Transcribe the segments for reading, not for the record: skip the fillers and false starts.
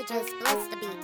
just bless the beat.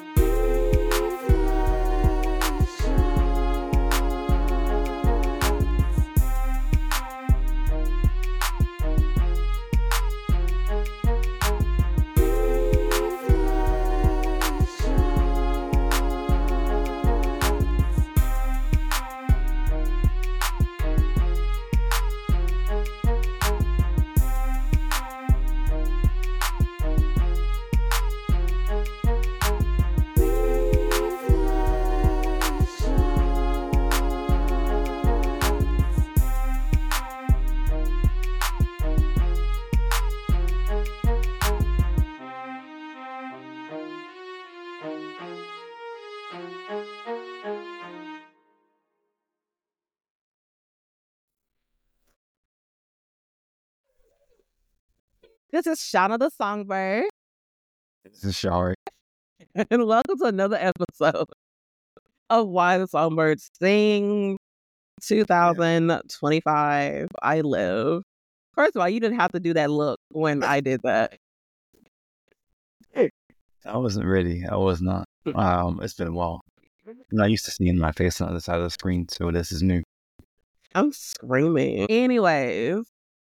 This is Shauna the Songbird, This is Shari. and welcome to another episode of Why the Songbirds Sing 2025. I live. First of all, you didn't have to do that look when I did that. I wasn't ready. I was not. It's been a while. I'm not used to seeing my face on the other side of the screen, so this is new. I'm screaming. Anyways,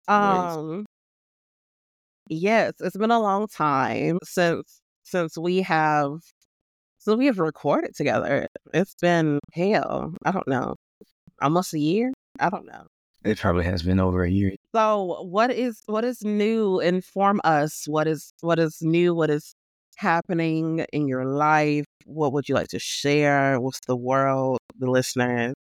yes, it's been a long time since we have recorded together. It's been hell, I don't know, almost a year. I don't know. It probably has been over a year. So what is new? Inform us. What is new? What is happening in your life? What would you like to share with the world, the listeners?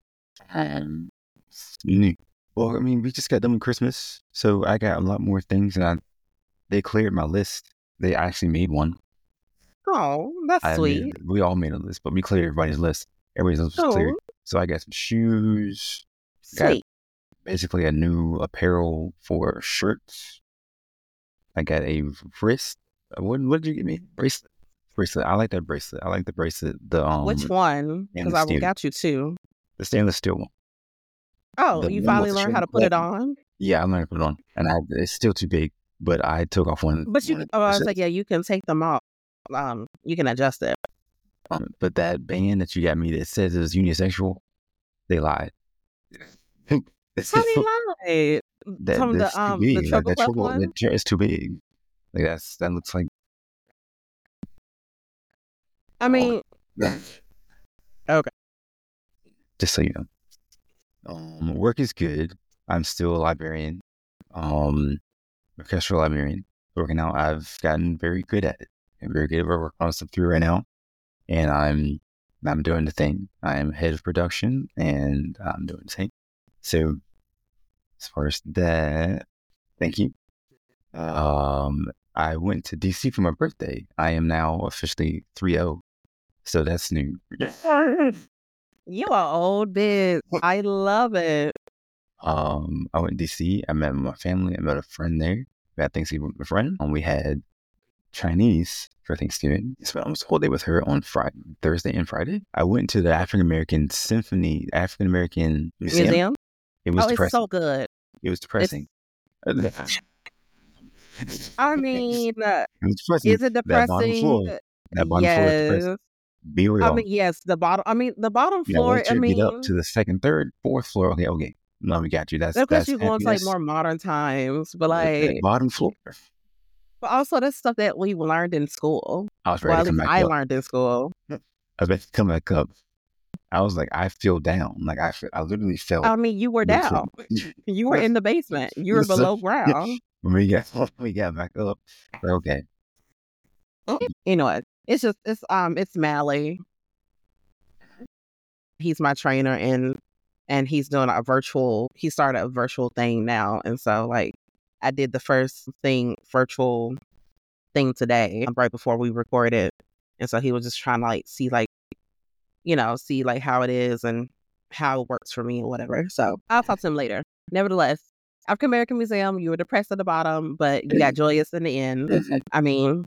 New. Well, I mean, we just got done with Christmas, so I got a lot more things, and they cleared my list. They actually made one. Oh, that's sweet. We all made a list, but we cleared everybody's list. Everybody's list was cleared. So I got some shoes. Sweet. Basically a new apparel for shirts. I got a wrist. What did you get me? Bracelet. I like that bracelet. I like the bracelet. Which one? Because I got you two. The stainless steel one. Oh, you finally learned how to put it on? Yeah, I learned to put it on, and it's still too big. But I took off one. But I was like, yeah, you can take them off. You can adjust it. But that band that you got me that says it's unisexual, they lied. How they lied? That's too big. The triple one? It's too big. Like that looks like. I mean, okay. Just so you know, work is good. I'm still a librarian, orchestral librarian. Working out, I've gotten very good at it. I'm very good at working on stuff through right now, and I'm doing the thing. I'm head of production, and I'm doing the thing. So, as far as that, thank you. I went to DC for my birthday. I am now officially 3-0, so that's new. You are old bitch. I love it. I went to DC. I met my family. I met a friend there. We had Thanksgiving with a friend. We had Chinese for Thanksgiving. I spent almost the whole day with her on Thursday and Friday. I went to the African American Museum. It was depressing. It's so good. It was depressing. I mean, it was depressing. Is it depressing? That bottom floor is depressing. Be real. I mean, yes, the bottom floor. Get up to the second, third, fourth floor. Okay. No, we got you. That's because you're going to like more modern times, but like bottom floor. But also, that's stuff that we learned in school. I was ready to come back up. I learned in school. I was ready to come back up. I was like, I feel down. Like I literally felt. I mean, you were down. You were in the basement. You were below ground. When we got back up. Okay. You know what? It's Mally. He's my trainer, and he's doing he started a virtual thing now. And so like I did the first virtual thing today, right before we recorded. And so he was just trying to like see how it is and how it works for me or whatever. So I'll talk to him later. Nevertheless, African American Museum, you were depressed at the bottom, but you got joyous in the end. I mean,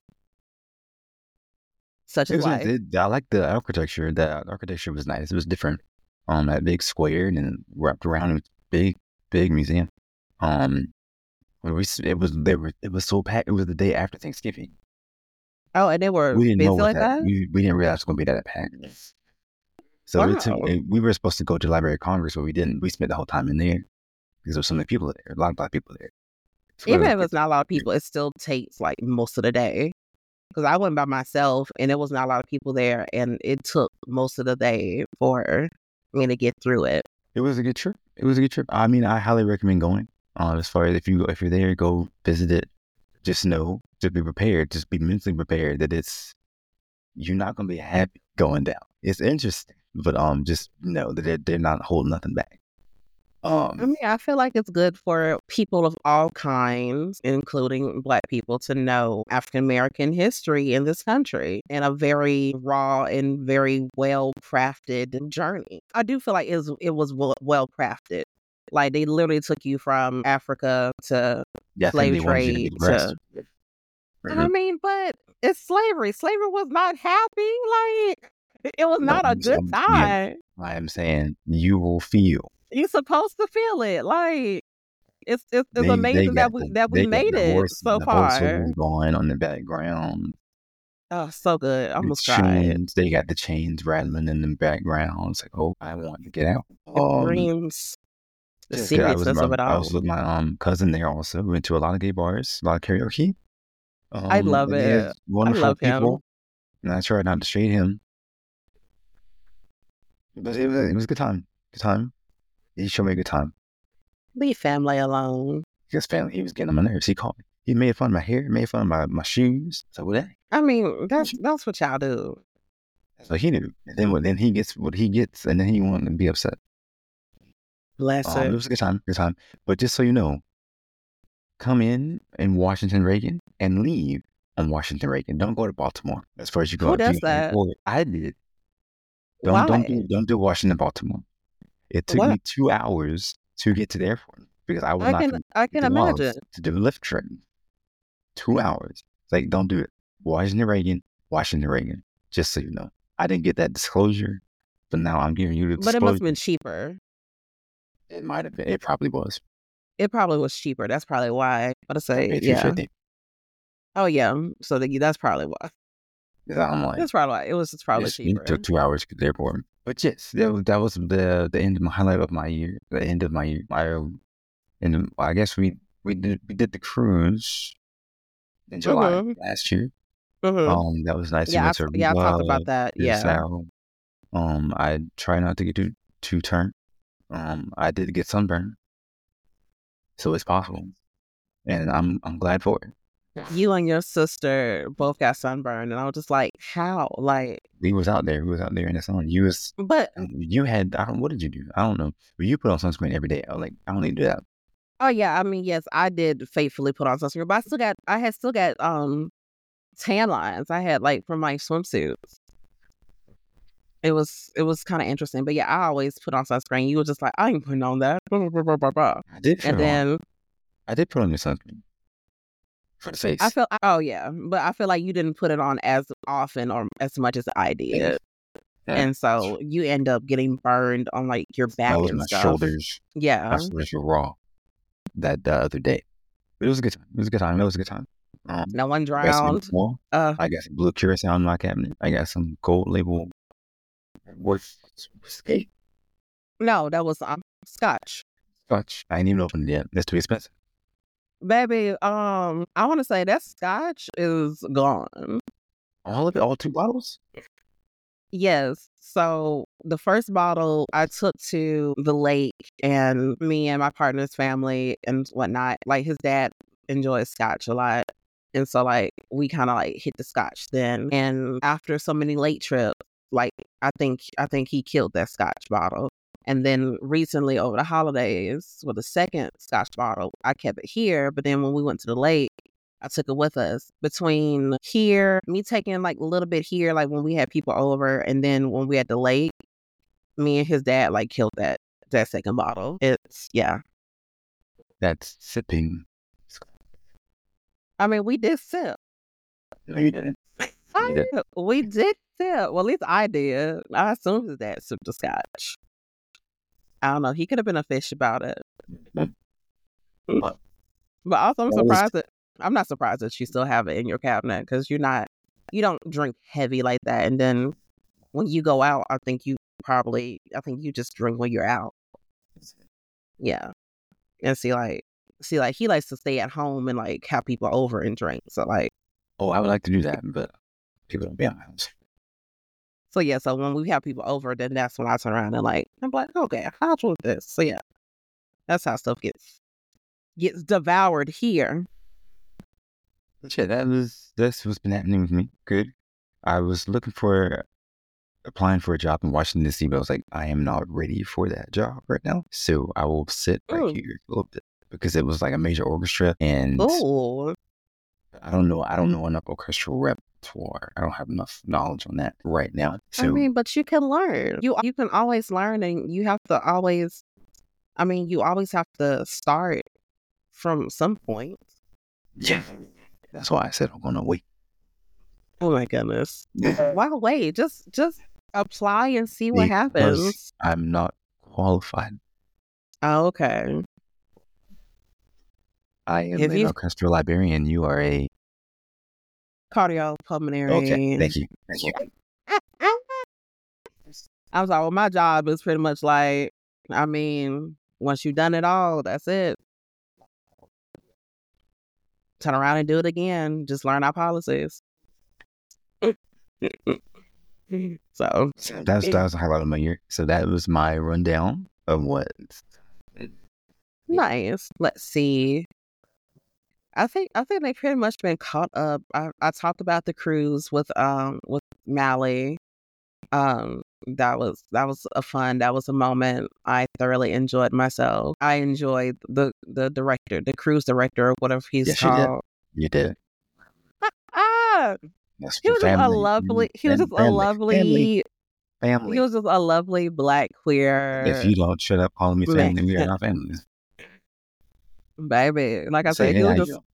such is life. I like the architecture. The architecture was nice. It was different. That big square and then wrapped around. It was big museum. It was so packed. It was the day after Thanksgiving, Oh, and they were We didn't know busy what like that. that? We didn't realize it was going to be that packed. So Wow. we were supposed to go to the Library of Congress, but we didn't. We spent the whole time in there because there were so many people there, a lot of people there. So Even if it's not a lot of people, it still takes like most of the day. Because I went by myself and there was not a lot of people there, and it took most of the day for me to get through it. It was a good trip. It was a good trip. I mean, I highly recommend going. As far as if you're there, go visit it. Just know, just be prepared. Just be mentally prepared that you're not going to be happy going down. It's interesting, but just know that they're not holding nothing back. I mean, I feel like it's good for people of all kinds, including Black people, to know African American history in this country in a very raw and very well crafted journey. I do feel like it was well crafted. Like they literally took you from Africa to slave trade to. I mean, but it's slavery. Slavery was not happy. Like it was not a good time. I am saying you will feel. You're supposed to feel it. Like it's amazing that we made it so far. The horse going on the background. Oh, so good. I almost cried. They got the chains rattling in the background. It's like, oh, I want to get out. Dreams. The seriousness of it all. I was with my cousin there also. We went to a lot of gay bars, a lot of karaoke. I love it. Wonderful I love people. him. And I tried not to shade him. But it was a good time. Good time. He showed me a good time. Leave family alone. His family, he was getting on my nerves. He called me. He made fun of my hair, made fun of my shoes. So what? I mean, that's what y'all do. So he knew. And then he gets what he gets, and then he wanted to be upset. Bless it. It was a good time. But just so you know, come in Washington Reagan and leave on Washington Reagan. Don't go to Baltimore. As far as you go. Who does that? I did. Why? Don't do Washington Baltimore. It took me 2 hours to get to the airport because I was I can imagine to do Lyft train. 2 hours. It's like, don't do it. Washington Reagan. Just so you know, I didn't get that disclosure, but now I'm giving you the disclosure. But it must have been cheaper. It might have been. It probably was. It probably was cheaper. That's probably why. I'd say, yeah. $350. Oh yeah. So that's probably why. I'm like, that's probably why. It was just probably cheaper. It took 2 hours to get to the airport. But yes, that was the end of my highlight of my year. The end of my year. And I guess we did the cruise in July last year. Mm-hmm. That was nice. Yeah, I talked about that. Yeah. I try not to get too turned. I did get sunburned, so it's possible, and I'm glad for it. You and your sister both got sunburned, and I was just like, how? Like, we was out there in the sun. You had, what did you do? I don't know. But you put on sunscreen every day. I was like, I don't need to do that. Oh yeah, I mean, yes, I did faithfully put on sunscreen, but I had still got tan lines. I had like from my swimsuits. It was kind of interesting, but yeah, I always put on sunscreen. You were just like, I ain't putting on that. I did. I did put on your sunscreen. For the face. But I feel like you didn't put it on as often or as much as I did. Yeah. And so you end up getting burned on like your back and my stuff. Shoulders. Yeah. My shoulders were raw that other day. But it was a good time. No one drowned. I got some blue Curacao in my cabinet. I got some gold label whiskey. No, that was Scotch. Scotch. I ain't even opened it yet. That's too expensive. Baby, I want to say that Scotch is gone. All of it? All 2 bottles? Yes. So the first bottle I took to the lake, and me and my partner's family and whatnot, like his dad enjoys Scotch a lot. And so like we kind of like hit the Scotch then. And after so many lake trips, like I think he killed that Scotch bottle. And then recently over the holidays with the second Scotch bottle, I kept it here. But then when we went to the lake, I took it with us. Between here, me taking like a little bit here, like when we had people over, and then when we had the lake, me and his dad like killed that second bottle. It's, yeah. That's sipping. I mean, we did sip. No, you didn't. We did sip. Well, at least I did. I assumed his dad sipped the Scotch. I don't know. He could have been a fish about it. But also, I'm not surprised that you still have it in your cabinet because you're not you don't drink heavy like that. And then when you go out, I think you just drink when you're out. Yeah. And see, he likes to stay at home and like have people over and drink. So like, Oh, I would like to do that, but people don't be on my house. so yeah, so when we have people over, then that's when I turn around and like, I'm like, okay, I'll drink this. So yeah, that's how stuff gets devoured here. But yeah, that's what's been happening with me. Good. I was applying for a job in Washington D.C., but I was like, I am not ready for that job right now. So I will sit back here a little bit because it was like a major orchestra, and Oh, I don't know enough orchestral repertoire. I don't have enough knowledge on that right now. So I mean, but you can learn. You can always learn, and you have to always. I mean, you always have to start from some point. yeah, that's why I said I'm gonna wait. Oh my goodness! Why wait? Just apply and see what happens. Because I'm not qualified. Oh, okay. I am an orchestral librarian. You are a cardiopulmonary. Okay, thank you. I'm sorry. Well, my job is pretty much like, I mean, once you've done it all, that's it. Turn around and do it again. Just learn our policies. So that was the highlight of my year. So that was my rundown of what. Nice. Let's see. I think they pretty much been caught up. I talked about the cruise with Mally. That was a moment. I thoroughly enjoyed myself. I enjoyed the director, the cruise director, or whatever he's called. You did. He was just a lovely. He was just a lovely family. He was just a lovely Black queer. If you don't shut up calling me family, we are not family. Baby, like I said, he was just.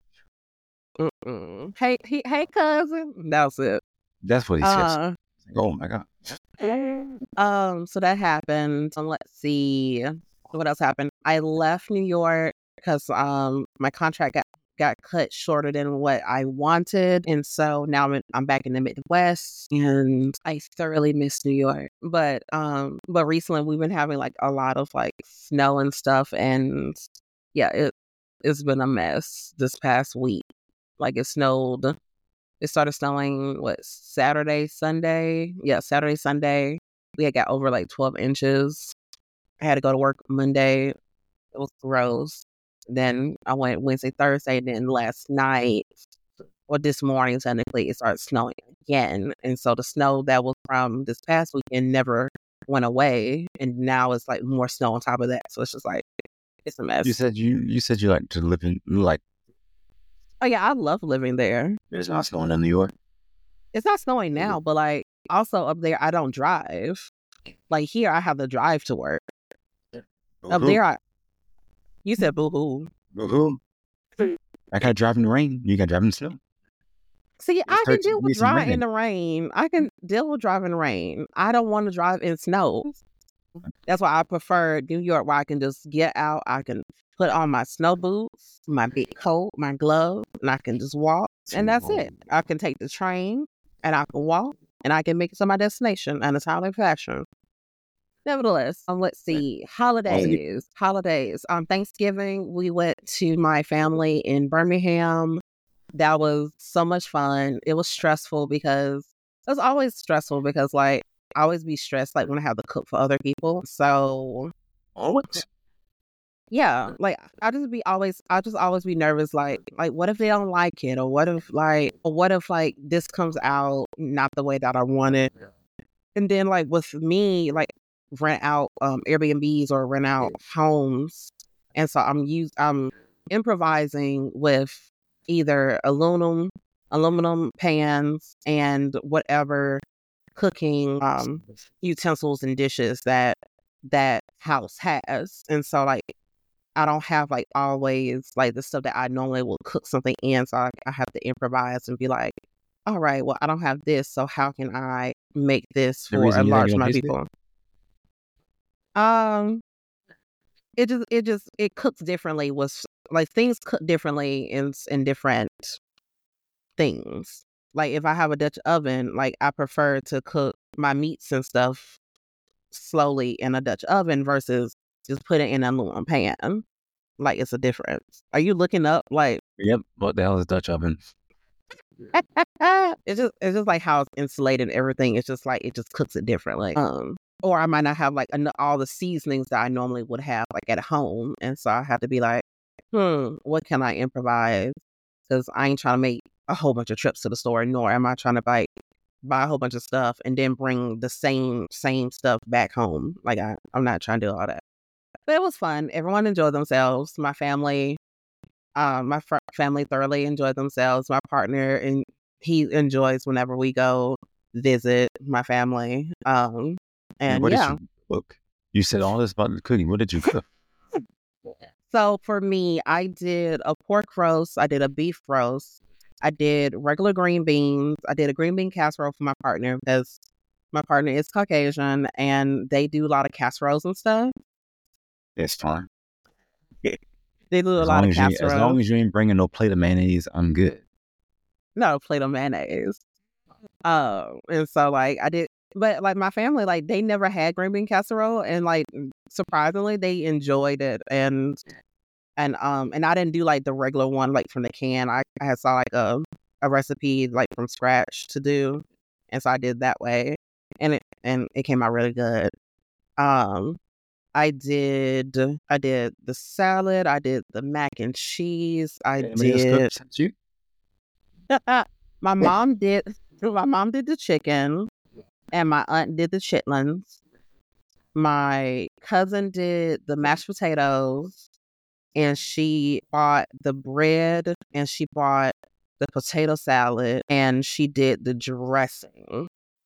Hey, cousin. That's it. That's what he says. Oh my god. So that happened. Let's see what else happened. I left New York because my contract got cut shorter than what I wanted, and so now I'm back in the Midwest, and I thoroughly miss New York. But recently we've been having like a lot of like snow and stuff, and yeah, it's been a mess this past week. Like it snowed. It started snowing, Saturday, Sunday? Yeah, Saturday, Sunday. We had got over like 12 inches. I had to go to work Monday. It was gross. Then I went Wednesday, Thursday. Then last night, or this morning, technically, it started snowing again. And so the snow that was from this past weekend never went away. And now it's like more snow on top of that. So it's just like, it's a mess. You said you like to live in, like, oh yeah, I love living there. It's not snowing in New York. It's not snowing now, but like also up there, I don't drive. Like here, I have to drive to work. Boo-hoo. Up there, you said boo-hoo. Boo-hoo. I got to drive in the rain. You got to drive in the snow. See, I can deal with driving in the rain. I can deal with driving in the rain. I don't want to drive in snow. That's why I prefer New York, where I can just get out. I can put on my snow boots, my big coat, my gloves, and I can just walk. And that's it. I can take the train, and I can walk, and I can make it to my destination in a timely fashion. Nevertheless, let's see. Holidays. Thanksgiving, we went to my family in Birmingham. That was so much fun. It was stressful because it was always stressful because like I always be stressed like when I have to cook for other people. So yeah, like I just always be nervous like what if they don't like it, or what if like this comes out not the way that I want it. And then like with me, like rent out Airbnbs or rent out homes, and so I'm improvising with either aluminum pans and whatever cooking utensils and dishes that house has. And so like I don't have like always like the stuff that I normally will cook something in, so I have to improvise and be like, all right, well I don't have this, so how can I make this for a large amount of people? It cooks differently with like things cook differently in different things. Like if I have a Dutch oven, like I prefer to cook my meats and stuff slowly in a Dutch oven versus just put it in an aluminum pan. Like it's a difference. Are you looking up like Yep. What the hell is Dutch oven? it's just like how it's insulated and everything. It's just like it just cooks it differently. Or I might not have like all the seasonings that I normally would have like at home, and so I have to be like, what can I improvise? Because I ain't trying to make a whole bunch of trips to the store, nor am I trying to buy a whole bunch of stuff and then bring the same stuff back home. Like I'm not trying to do all that. But it was fun. Everyone enjoyed themselves. My family, family thoroughly enjoyed themselves. My partner, and he enjoys whenever we go visit my family. And what yeah. did you cook? You said all this about the cooking. What did you cook? So for me, I did a pork roast. I did a beef roast. I did regular green beans. I did a green bean casserole for my partner because my partner is Caucasian and they do a lot of casseroles and stuff. It's fine. They do a lot of casseroles. As long as you ain't bringing no plate of mayonnaise, I'm good. No plate of mayonnaise. And so like I did, but like my family, like they never had green bean casserole, and like surprisingly they enjoyed it. And I didn't do like the regular one like from the can. I had saw like a recipe like from scratch to do, and so I did that way, and it came out really good. I did the salad. I did the mac and cheese. You? My mom did the chicken, and my aunt did the chitlins. My cousin did the mashed potatoes, and she bought the bread, and she bought the potato salad, and she did the dressing.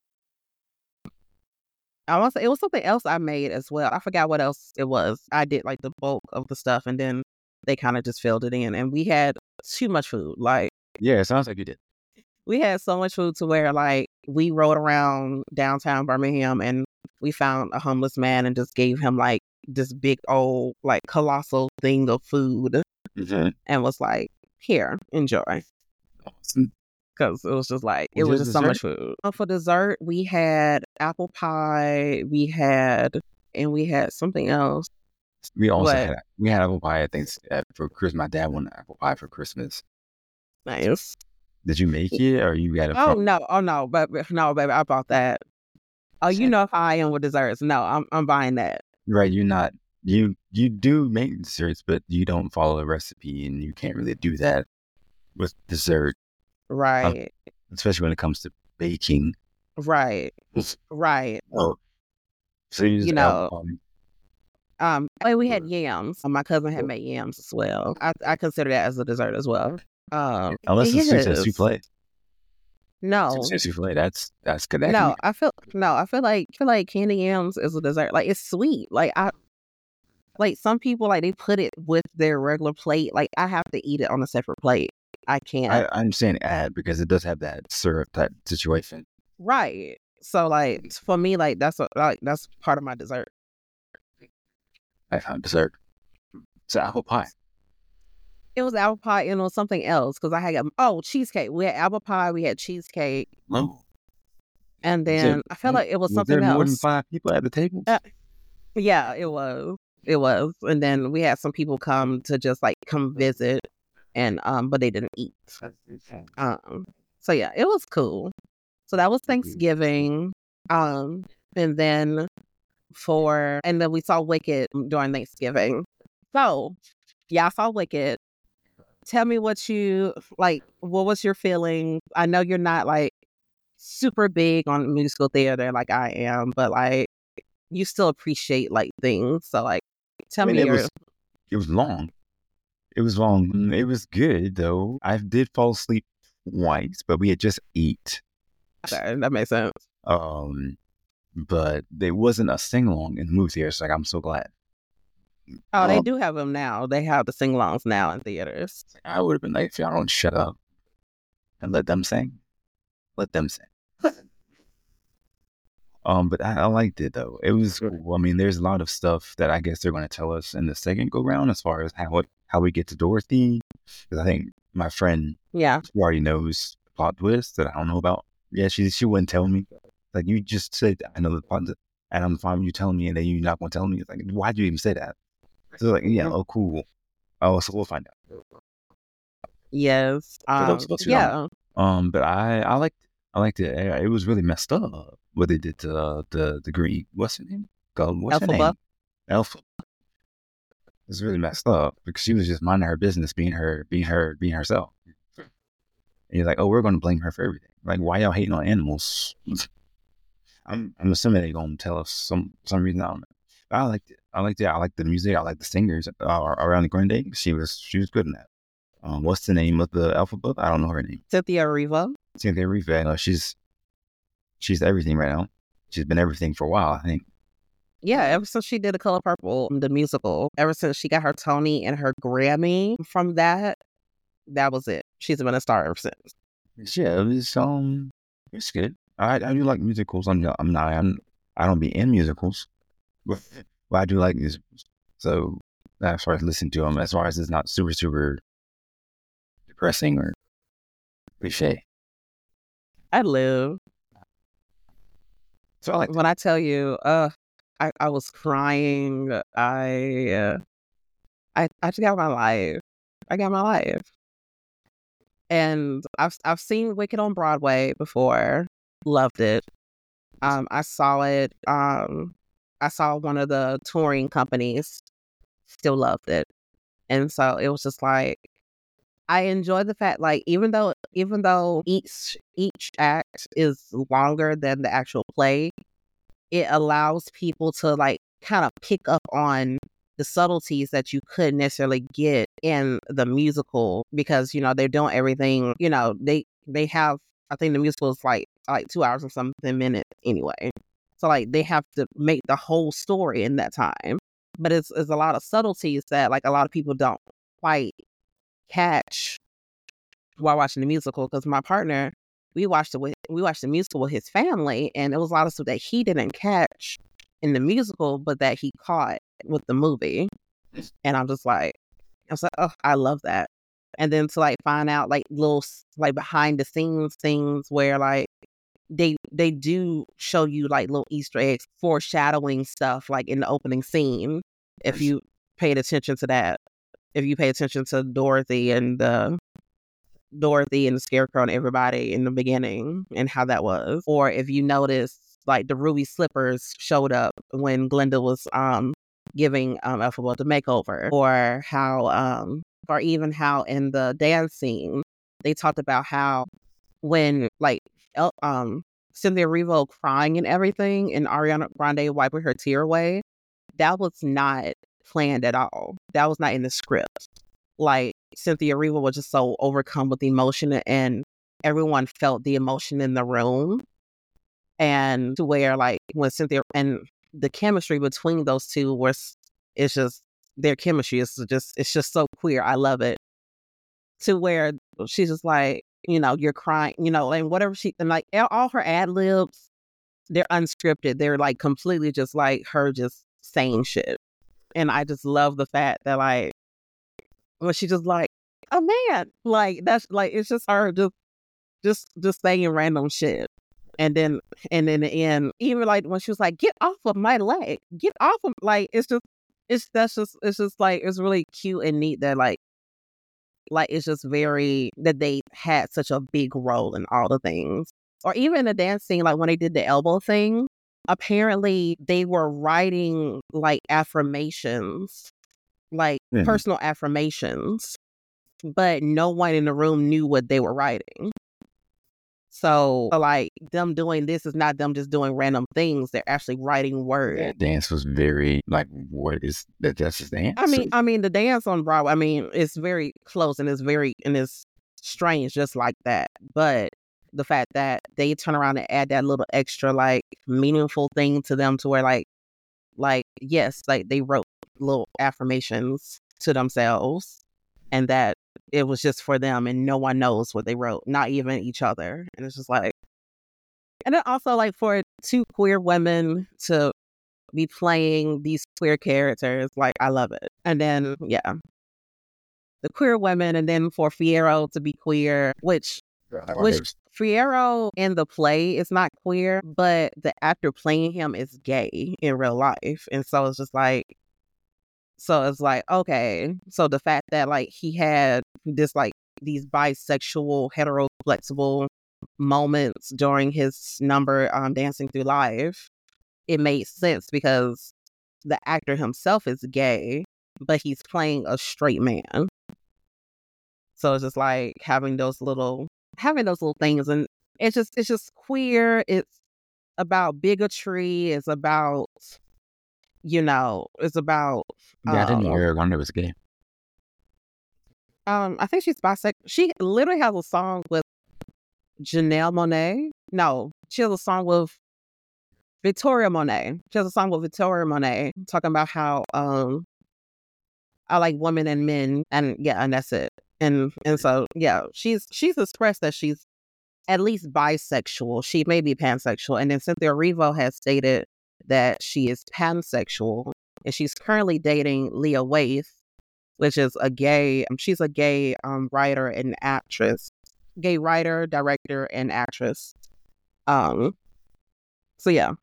It was something else I made as well. I forgot what else it was. I did like the bulk of the stuff, and then they kind of just filled it in, and we had too much food. Like, yeah, it sounds like you did. We had so much food to where like we rode around downtown Birmingham and we found a homeless man and just gave him like this big old like colossal thing of food, and was like, here, enjoy. Awesome. Because it was just like, it was just so much food. For dessert, we had apple pie, we had something else. We also had apple pie, I think, for Christmas. My dad wanted apple pie for Christmas. Nice. Did you make it, or you got it? No, baby, I bought that. Oh, you know how I am with desserts. No, I'm buying that. Right, you're not. You do make desserts, but you don't follow a recipe, and you can't really do that with dessert. Right. Especially when it comes to baking. Right. Oh, so you just we had yams. My cousin had made yams as well. I consider that as a dessert as well. Unless it's souffle. No, souffle. That's good. No, I feel like candy yams is a dessert. Like it's sweet. Like some people like they put it with their regular plate. Like I have to eat it on a separate plate. I can't. I understand add because it does have that syrup type situation. Right. So like for me, like that's part of my dessert. I found dessert. It's apple pie. It was apple pie and it was something else because I had cheesecake. We had apple pie. We had cheesecake. Oh. And then I felt like it was something there else. More than 5 people at the table? Yeah, it was. It was. And then we had some people come visit, and but they didn't eat. So yeah, it was cool. So that was Thanksgiving. And then we saw Wicked during Thanksgiving. So yeah, I saw Wicked. Tell me what you like. What was your feeling? I know you're not like super big on musical theater like I am, but like you still appreciate like things. So like, tell me. It was long. It was long. It was good though. I did fall asleep twice, but we had just ate. Okay, that makes sense. But there wasn't a sing along in the movie theater. So like, I'm so glad. Oh, they do have them now. They have the sing-alongs now in theaters. I would have been like, if y'all don't shut up and let them sing. Let them sing. But I liked it though. It was cool. I mean, there's a lot of stuff that I guess they're going to tell us in the second go round as far as how we get to Dorothy. Because I think my friend, who already knows plot twist that I don't know about. Yeah, she wouldn't tell me. Like, you just said, I know the plot, and I'm fine with you telling me, and then you're not going to tell me. It's like, why'd you even say that? So like, yeah, oh, cool. Oh, so we'll find out. Yes. For those of us who Yeah. don't. But I liked it. It was really messed up what they did to the Greek. What's her name? What's her name? Elpha. It's really messed up because she was just minding her business, being herself. And you're like, oh, we're going to blame her for everything. Like, why y'all hating on animals? I'm assuming they're going to tell us some reason. I don't know. But I liked it. I liked the music. I liked the singers. Ariana Grande. She was good in that. What's the name of the alphabet? I don't know her name. Cynthia Erivo. Cynthia Erivo. She's everything right now. She's been everything for a while, I think. Yeah, ever since she did The Color Purple, the musical, ever since she got her Tony and her Grammy from that was it. She's been a star ever since. Yeah, it's good. I do like musicals. I don't be in musicals, but I do like musicals. So as far as listening to them, as far as it's not super depressing or cliche. I live. So I like when I tell you, I was crying. I just got my life. I got my life. And I've seen Wicked on Broadway before. Loved it. I saw it. I saw one of the touring companies. Still loved it. And so it was just like, I enjoy the fact, like, even though each act is longer than the actual play, it allows people to like kind of pick up on the subtleties that you couldn't necessarily get in the musical because, they're doing everything, they have, I think the musical is like 2 hours or something minutes anyway. So like they have to make the whole story in that time. But it's a lot of subtleties that like a lot of people don't quite catch while watching the musical. Because my partner, we watched the musical with his family, and it was a lot of stuff that he didn't catch in the musical, but that he caught with the movie. And I was like, oh, I love that. And then to like find out like little like behind the scenes things where like they do show you like little Easter eggs, foreshadowing stuff like in the opening scene. If you paid attention to that, if you pay attention to Dorothy and the Scarecrow and everybody in the beginning and how that was, or if you notice like the ruby slippers showed up when Glinda was giving Elphaba the makeover, or how or even how in the dance scene they talked about how when like Cynthia Erivo crying and everything and Ariana Grande wiping her tear away, that was not planned at all. That was not in the script. Like Cynthia Erivo was just so overcome with emotion, and everyone felt the emotion in the room. And to where like when Cynthia and the chemistry between those two it's just their chemistry is just, it's just so queer. I love it. To where she's just like, you're crying, and whatever and like all her ad libs, they're unscripted. They're like completely just like her just saying shit. And I just love the fact that like when she just like, oh man, like that's like, it's just her just saying random shit. And then in the end, even like when she was like, get off of my leg, get off of, like, it's just like, it's really cute and neat that like it's just very, that they had such a big role in all the things. Or even the dance scene, like when they did the elbow thing, apparently they were writing like affirmations, like personal affirmations, but no one in the room knew what they were writing. So like them doing this is not them just doing random things. They're actually writing words. That dance was very like, what is that? That's his dance. I mean, the dance on Broadway, I mean, it's very close and it's strange just like that. But the fact that they turn around and add that little extra like meaningful thing to them, to where like yes, like they wrote little affirmations to themselves, and that it was just for them and no one knows what they wrote, not even each other. And it's just like, and then also like for two queer women to be playing these queer characters, like I love it. And then the queer women, and then for Fiyero to be queer, which Which Fierro in the play is not queer, but the actor playing him is gay in real life. And so it's just like, okay. So the fact that like he had this like these bisexual, hetero, flexible moments during his number Dancing Through Life, it made sense because the actor himself is gay, but he's playing a straight man. So it's just like having those little things, and it's just queer. It's about bigotry. It's about it's about Yeah, I didn't know Ariana was gay. I think she's bisexual. She literally has a song with Janelle Monáe. No, she has a song with Victoria Monet. She has a song with Victoria Monet talking about how I like women and men, and yeah, and that's it. And so yeah, she's expressed that she's at least bisexual. She may be pansexual. And then Cynthia Erivo has stated that she is pansexual, and she's currently dating Leah Waithe, which is she's a gay writer and actress. Gay writer, director, and actress. So yeah.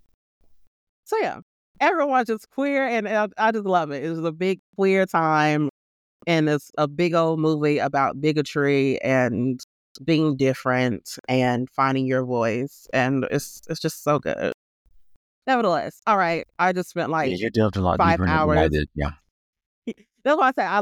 Everyone's just queer, and I just love it. It's a big queer time, and it's a big old movie about bigotry and being different and finding your voice, and it's just so good. Nevertheless, all right, I just spent like you delved a lot 5 deeper than hours. I did. Yeah, That's why I said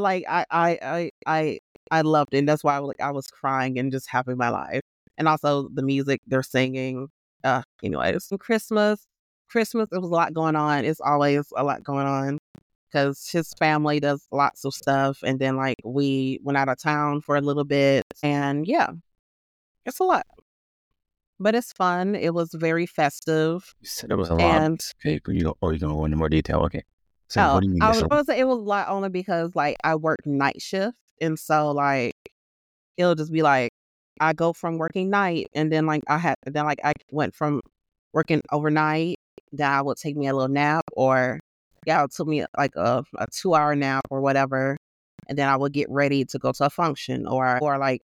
I loved it. And that's why I was crying and just having my life, and also the music they're singing. Anyways, Christmas, it was a lot going on. It's always a lot going on, because his family does lots of stuff. And then like we went out of town for a little bit, and yeah, it's a lot, but it's fun. It was very festive. you said it was a lot. And Okay, you're gonna go into more detail. Okay, so what do you mean? I was supposed to say it was a lot only because like I work night shift, and so like it'll just be like I go from working night, and then like I went from working overnight. Then I would take me a little nap, or it took me like a 2-hour nap or whatever, and then I would get ready to go to a function, or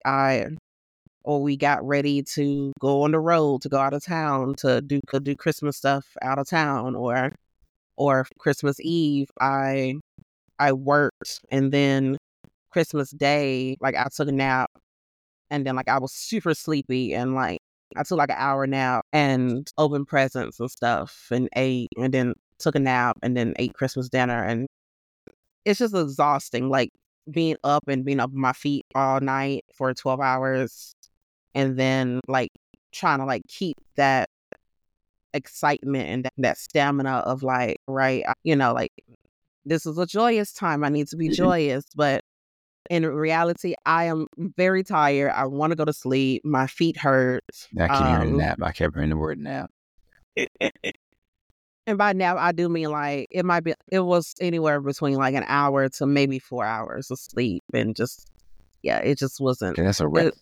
we got ready to go on the road, to go out of town to do Christmas stuff out of town, or Christmas Eve I worked, and then Christmas Day like I took a nap, and then like I was super sleepy, and like I took like an hour nap and opened presents and stuff and ate, and then took a nap, and then ate Christmas dinner. And it's just exhausting, like being up on my feet all night for 12 hours, and then like trying to like keep that excitement and that stamina of like, right, like this is a joyous time. I need to be joyous, but in reality, I am very tired. I want to go to sleep. My feet hurt. I keep hearing nap. I kept hearing the word nap. And by nap, I do mean like it was anywhere between like an hour to maybe 4 hours of sleep, and just it just wasn't. Okay, that's a rest.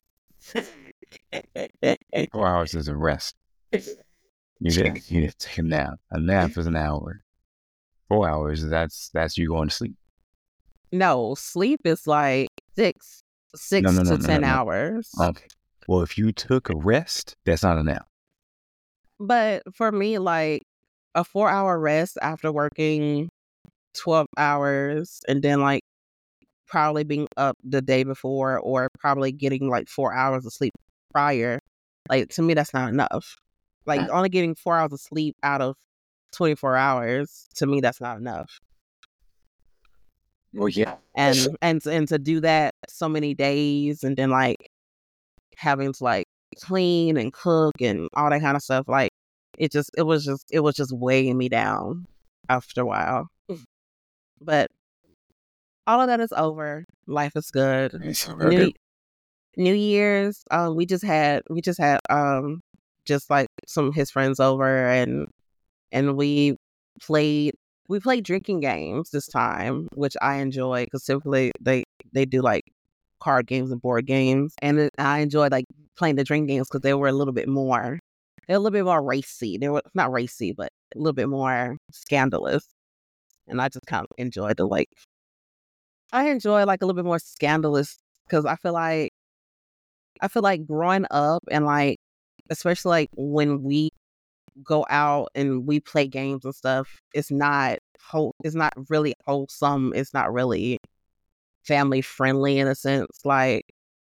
4 hours is a rest. You didn't take a nap. A nap is an hour. 4 hours, that's you going to sleep. No, sleep is like 6 to 10 hours. Okay. Well, if you took a rest, that's not a nap. But for me, like a 4-hour rest after working 12 hours, and then like probably being up the day before, or probably getting like 4 hours of sleep prior, like to me that's not enough. Like only getting 4 hours of sleep out of 24 hours, to me that's not enough. Well, yeah. And to do that so many days, and then like having to like clean and cook and all that kind of stuff, like it was just weighing me down after a while. But all of that is over. Life is good. New Year's, we just had just like some of his friends over, and we played drinking games this time, which I enjoy, because typically they do like card games and board games, and I enjoyed like playing the drinking games because they were a little bit more racy. They were not racy, but a little bit more scandalous, and I just kind of enjoyed I enjoy like a little bit more scandalous, because I feel like I feel like growing up and like, especially like when we go out and we play games and stuff, it's not really wholesome. It's not really family friendly in a sense. Like,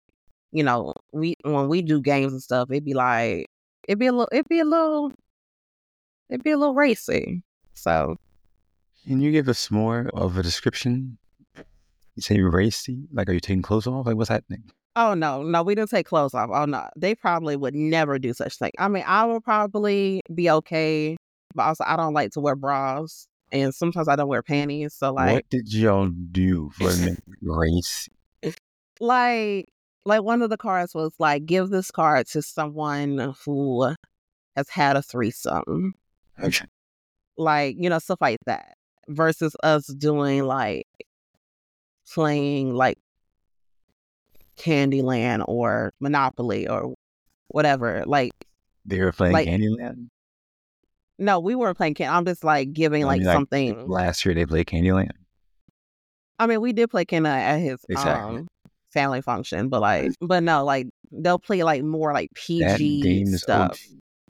when we do games and stuff, it'd be a little it'd be a little it'd be a little racy. So Can you give us more of a description? You say racy? Like, are you taking clothes off? Like, what's happening? oh no, we didn't take clothes off. Oh no. They probably would never do such thing. I mean, I would probably be okay, but also I don't like to wear bras. And sometimes I don't wear panties. So like What did y'all do for the race? like one of the cards was like, give this card to someone who has had a threesome. Okay. Like, stuff like that. Versus us doing like playing like Candyland or Monopoly or whatever. Like They were playing like Candyland? no, we weren't playing Candy. I'm just like giving I like mean, like, something. last year they played Candyland. I mean, we did play Candy at his Exactly. family function, but no, like they'll play like more like That PG game is OG. stuff.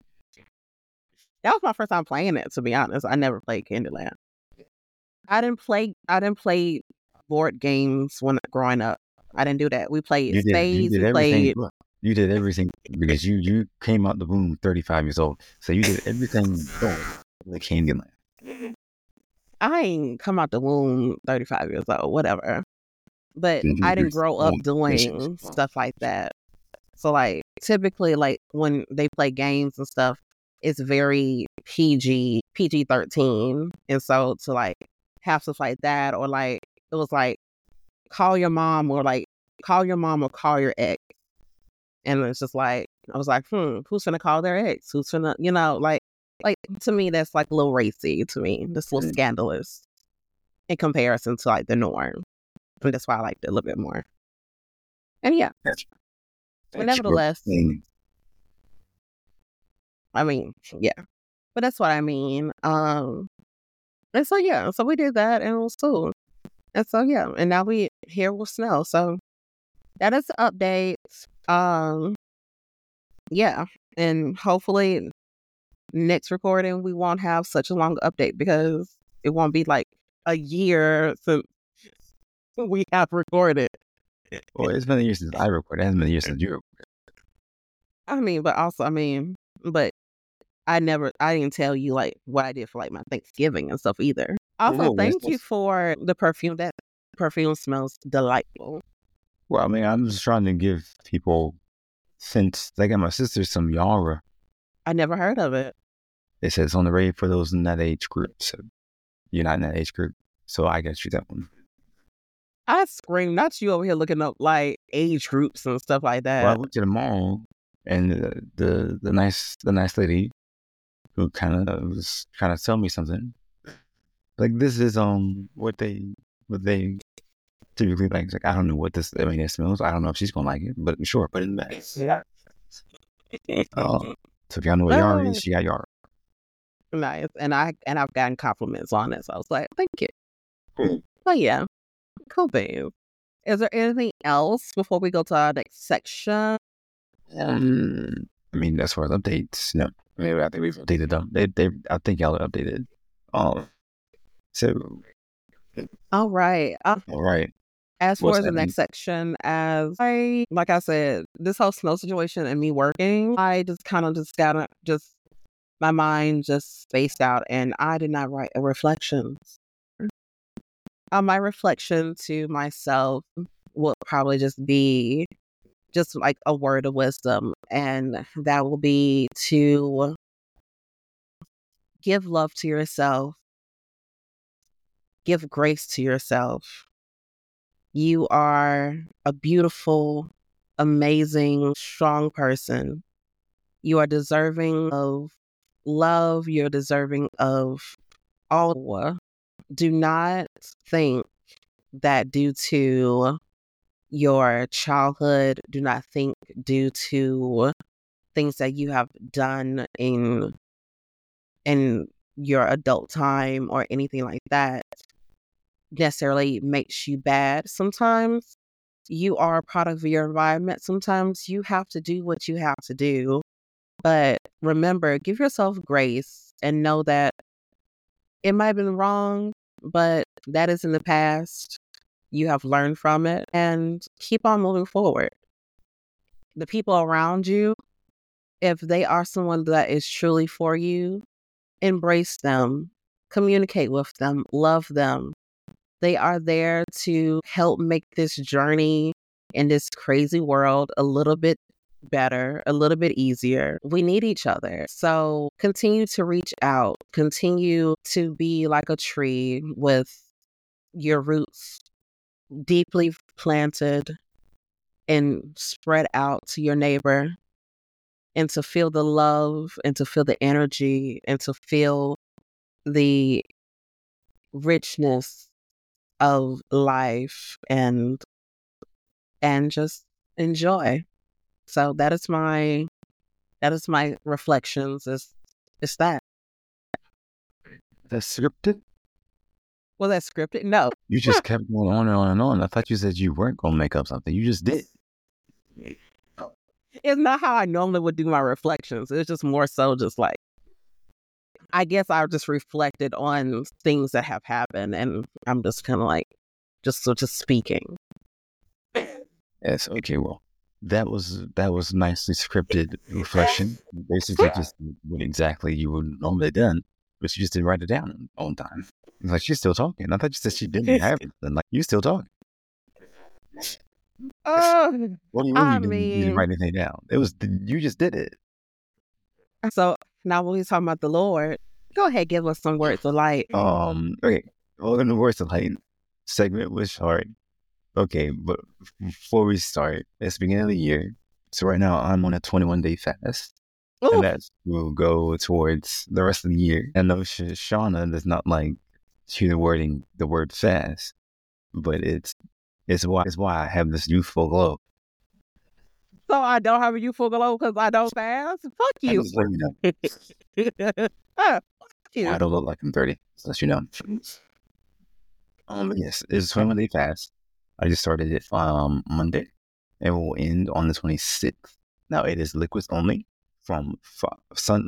That was my first time playing it, to be honest. I never played Candyland. I didn't play board games when growing up. I didn't do that. We played You spades. did We everything. played. Look, you did everything because you came out the womb 35 years old. So you did everything like Candyland. I ain't come out the womb 35 years old, whatever. But I didn't grow up doing stuff like that. So like typically like when they play games and stuff, it's very PG 13. And so to like have stuff like that, or like it was like call your mom or call your ex. And it's just like I was like, who's gonna call their ex? Who's gonna like to me that's like a little racy to me. That's a little scandalous in comparison to like the norm. And that's why I liked it a little bit more. And yeah. But nevertheless, I mean, yeah. But that's what I mean. And so yeah, so we did that and it was cool. And so yeah, and now we here with snow. So that is the update. Yeah. And hopefully next recording we won't have such a long update because it won't be like a year since we have recorded. Well, it's been a year since I recorded. It hasn't been a year since you recorded. But I didn't tell you like what I did for like my Thanksgiving and stuff either. Also, thank you for the perfume. That perfume smells delightful. Well, I mean, I'm just trying to give people, since I got my sister some Yara. I never heard of it. It says on the radio for those in that age group. So you're not in that age group. So I got you that one. I scream, not you over here looking up like age groups and stuff like that. Well, I went to the mall and the nice lady who kind of was trying to tell me something. Like, this is what they typically like. It's like, I don't know what this. I mean, it smells. I don't know if she's gonna like it, but sure, put it in the bag. Yeah. So if y'all know what Yara is, she got Yara. Nice, and I've gotten compliments on it, so I was like, thank you. Cool. But yeah, cool, babe. Is there anything else before we go to our next section? I mean, as far as updates, no. I mean, I think we've updated them. I think y'all are updated. So. All right. All right. As far as the next section, like I said, this whole snow situation and me working, I just kind of my mind just spaced out and I did not write a reflection. My reflection to myself will probably just be just like a word of wisdom, and that will be to give love to yourself, give grace to yourself. You are a beautiful, amazing, strong person. You are deserving of love. You're deserving of all. Do not think that due to your childhood, do not think due to things that you have done in your adult time or anything like that necessarily makes you bad sometimes. you are a product of your environment. Sometimes you have to do what you have to do. But remember, give yourself grace and know that it might have been wrong, but that is in the past. You have learned from it and keep on moving forward. The people around you, if they are someone that is truly for you, embrace them, communicate with them, love them. They are there to help make this journey in this crazy world a little bit better, a little bit easier. We need each other. So continue to reach out, continue to be like a tree with your roots deeply planted and spread out to your neighbor, and to feel the love and to feel the energy and to feel the richness of life and just enjoy. So that is my reflections is that. That's scripted? Was that scripted? No. You just kept going on and on and on. I thought you said you weren't going to make up something. You just did. It's not how I normally would do my reflections. It's just more so just like, I guess I just reflected on things that have happened, and I'm just kind of like, just speaking. Yes. Okay. Well, that was nicely scripted reflection. Basically, just what exactly you would normally done, but you just didn't write it down on time. It's like, she's still talking. I thought you said she didn't have it. And like, you still talking. What do you mean you didn't write anything down? It was you just did it. So now when we're talking about the Lord, go ahead, give us some words of light. Okay. Well, in the words of light segment was hard. Okay, but before we start, it's the beginning of the year. So right now I'm on a 21-day fast. Ooh. And that will go towards the rest of the year. I know Shauna does not like the word fast, but it's why I have this youthful glow. So I don't have a youthful glow because I don't fast? Fuck you. Just let you know. I don't look like I'm 30, so let you know. Yes, it's a 21-day fast. I just started it Monday. It will end on the 26th. Now it is liquids only from sun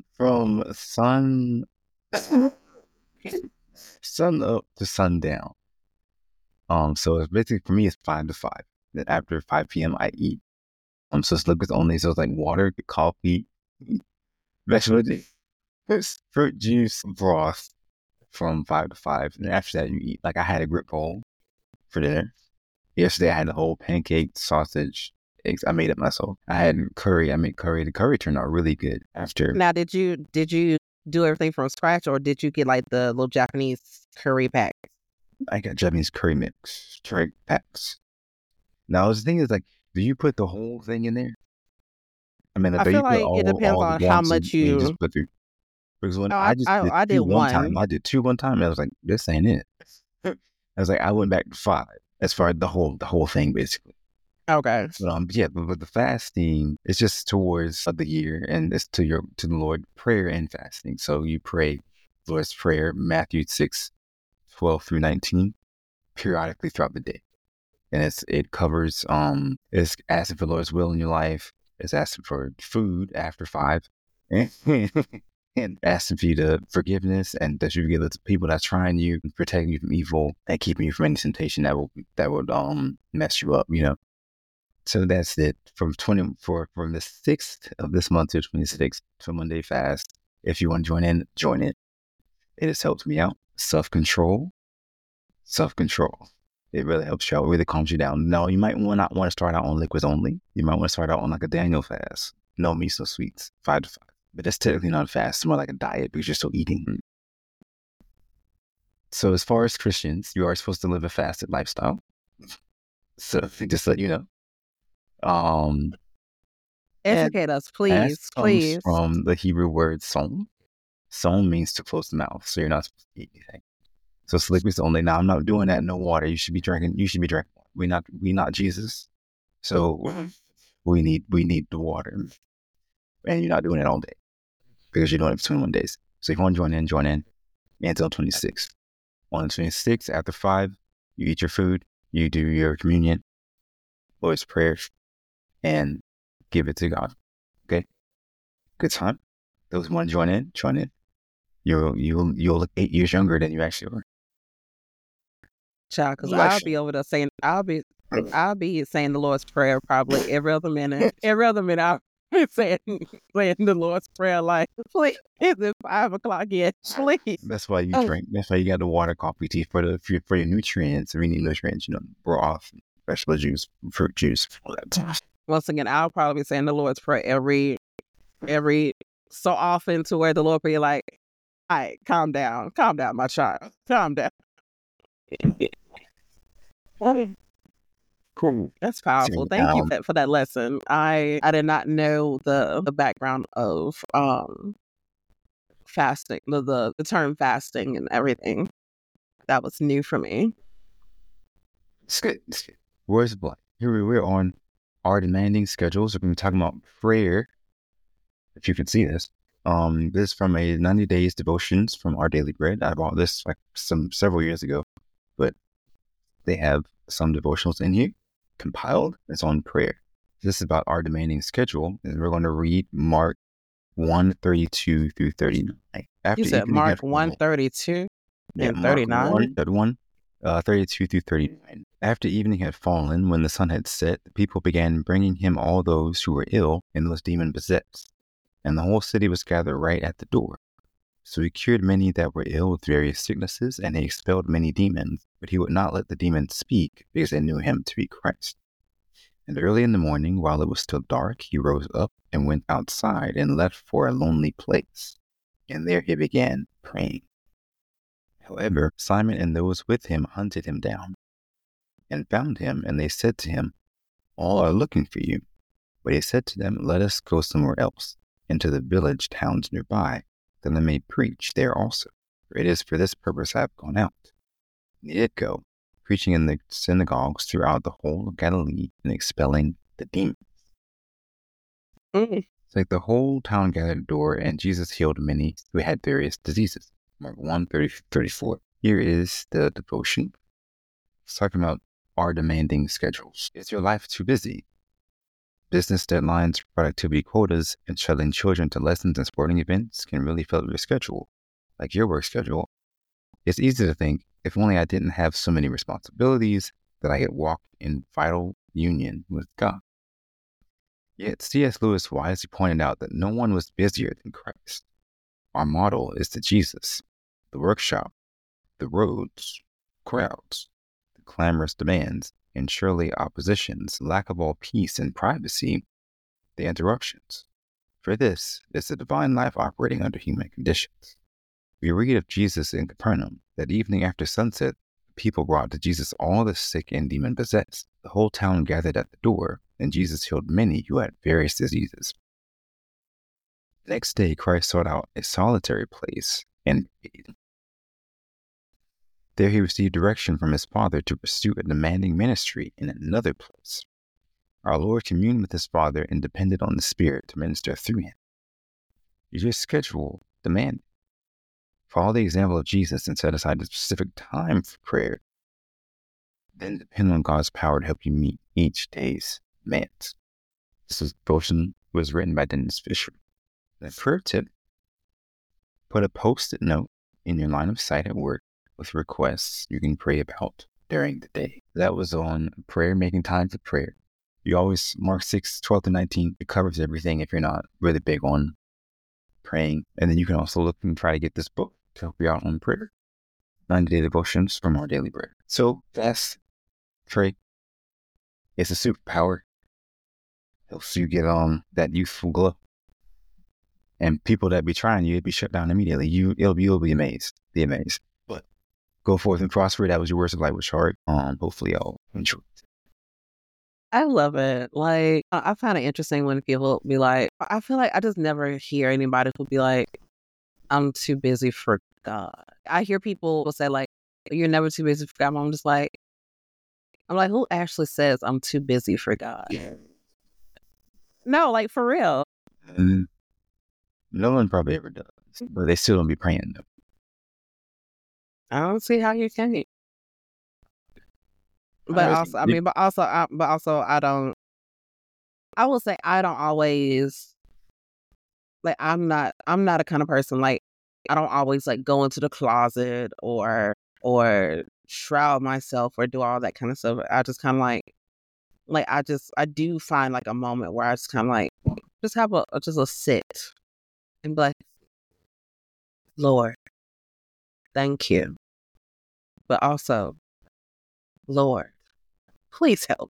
up to sundown. So it's basically, for me, it's 5 to 5. Then after 5 p.m. I eat. So it's liquids only. So it's like water, coffee, vegetable juice, fruit juice, broth from 5 to 5. And after that, you eat. Like, I had a grip bowl for dinner. Yesterday, I had a whole pancake, sausage, eggs. I made it myself. I had curry. I made curry. The curry turned out really good after. Now, did you do everything from scratch, or did you get like the little Japanese curry packs? I got Japanese curry packs. Now, the thing is, like, do you put the whole thing in there? I mean, I feel like it depends on how much you just put through. Because when I did one time, I did 2 one time, and I was like, this ain't it. I was like, I went back to 5 as far as the whole thing, basically. Okay. But the fasting is just towards the year, and it's to the Lord, prayer and fasting. So you pray Lord's Prayer, Matthew 6:12-19, periodically throughout the day. And it covers, it's asking for the Lord's will in your life. It's asking for food after 5, and asking for you to forgiveness, and that you forgive the people that's trying you, protecting you from evil, and keeping you from any temptation that would mess you up, you know. So that's it. From the 6th of this month to 26th, 21-day fast. If you want to join in, join it. It has helped me out. Self-control. It really helps you out. It really calms you down. No, you might not want to start out on liquids only. You might want to start out on like a Daniel fast. No meats, no sweets. 5 to 5. But that's technically not a fast. It's more like a diet because you're still eating. So as far as Christians, you are supposed to live a fasted lifestyle. So just to let you know. Educate us, please. Comes from the Hebrew word som. Som means to close the mouth, so you're not supposed to eat anything. So it's liquids only. Now I'm not doing that. No water. You should be drinking. We not Jesus. So we need the water, and you're not doing it all day because you're doing it for 21 days. So if you want to join in until 26. On the 26th, after 5, you eat your food. You do your communion. Lord's Prayer and give it to God. Okay? Good time. Those who want to join in, join in. You'll look 8 years younger than you actually are. Child, because I'll be over there saying, I'll be saying the Lord's Prayer probably every other minute. Every other minute I'll be saying the Lord's Prayer like, please, it's 5 o'clock yet, please. That's why you drink. That's why you got the water, coffee, tea for your nutrients. We need nutrients, broth, vegetable juice, fruit juice, all that. Once again, I'll probably be saying the Lord's Prayer every so often to where the Lord be like, all right, calm down, my child, calm down. Cool. That's powerful. Thank you for that lesson. I did not know the background of fasting, the term fasting and everything. That was new for me. It's good. Words of life. Here we're on our demanding schedules. We're going to be talking about prayer. If you can see this. This is from a 90 Days Devotions from Our Daily Bread. I bought this several years ago, but they have some devotionals in here compiled. It's on prayer. This is about our demanding schedule, and we're going to read Mark 1:32 through 39. You said Mark 1:32 and 39? 32 through 39. After evening had fallen, when the sun had set, the people began bringing him all those who were ill and was demon-possessed, and the whole city was gathered right at the door. So he cured many that were ill with various sicknesses, and he expelled many demons, but he would not let the demons speak, because they knew him to be Christ. And early in the morning, while it was still dark, he rose up and went outside and left for a lonely place. And there he began praying. However, Simon and those with him hunted him down and found him, and they said to him, all are looking for you. But he said to them, let us go somewhere else, into the village towns nearby, that I may preach there also. For it is for this purpose I have gone out. And he did go, preaching in the synagogues throughout the whole of Galilee and expelling the demons. It's like the whole town gathered at the door, and Jesus healed many who had various diseases. Mark 1:34. Here is the devotion. It's talking about our demanding schedules. Is your life too busy? Business deadlines, productivity quotas, and shuttling children to lessons and sporting events can really fill up your schedule, like your work schedule. It's easy to think, if only I didn't have so many responsibilities, that I could walk in vital union with God. Yet C.S. Lewis wisely pointed out that no one was busier than Christ. Our model is the Jesus, the workshop, the roads, crowds, the clamorous demands, and surely oppositions, lack of all peace and privacy, the interruptions. For this is the divine life operating under human conditions. We read of Jesus in Capernaum, that evening after sunset, people brought to Jesus all the sick and demon-possessed. The whole town gathered at the door, and Jesus healed many who had various diseases. The next day, Christ sought out a solitary place and prayed. There he received direction from his Father to pursue a demanding ministry in another place. Our Lord communed with his Father and depended on the Spirit to minister through him. Is your schedule demanding? Follow the example of Jesus and set aside a specific time for prayer. Then depend on God's power to help you meet each day's demands. This devotion was written by Dennis Fisher. The prayer tip: put a post-it note in your line of sight at work with requests you can pray about during the day. That was on prayer, making time for prayer. You always, Mark 6:12-19, it covers everything if you're not really big on praying. And then you can also look and try to get this book to help you out on prayer. 90 Day Devotions from Our Daily Bread. So fast, pray. It's a superpower. Helps you get on that youthful glow. And people that be trying you, it'd be shut down immediately. You'll be amazed. Be amazed. But go forth and prosper. That was your words of light with Shard. Hopefully y'all enjoy it. I love it. Like, I find it interesting when people be like, I feel like I just never hear anybody who be like, I'm too busy for God. I hear people say like, you're never too busy for God. I'm like, who actually says I'm too busy for God? Yeah. No, like for real. No one probably ever does, but they still don't be praying though. I don't see how you can. But also, I mean, I don't. I will say I don't always like. I'm not a kind of person like. I don't always like go into the closet or shroud myself or do all that kind of stuff. I just kind of like I do find like a moment where I just kind of like just have a sit and be like, Lord, thank you, but also, Lord, please help.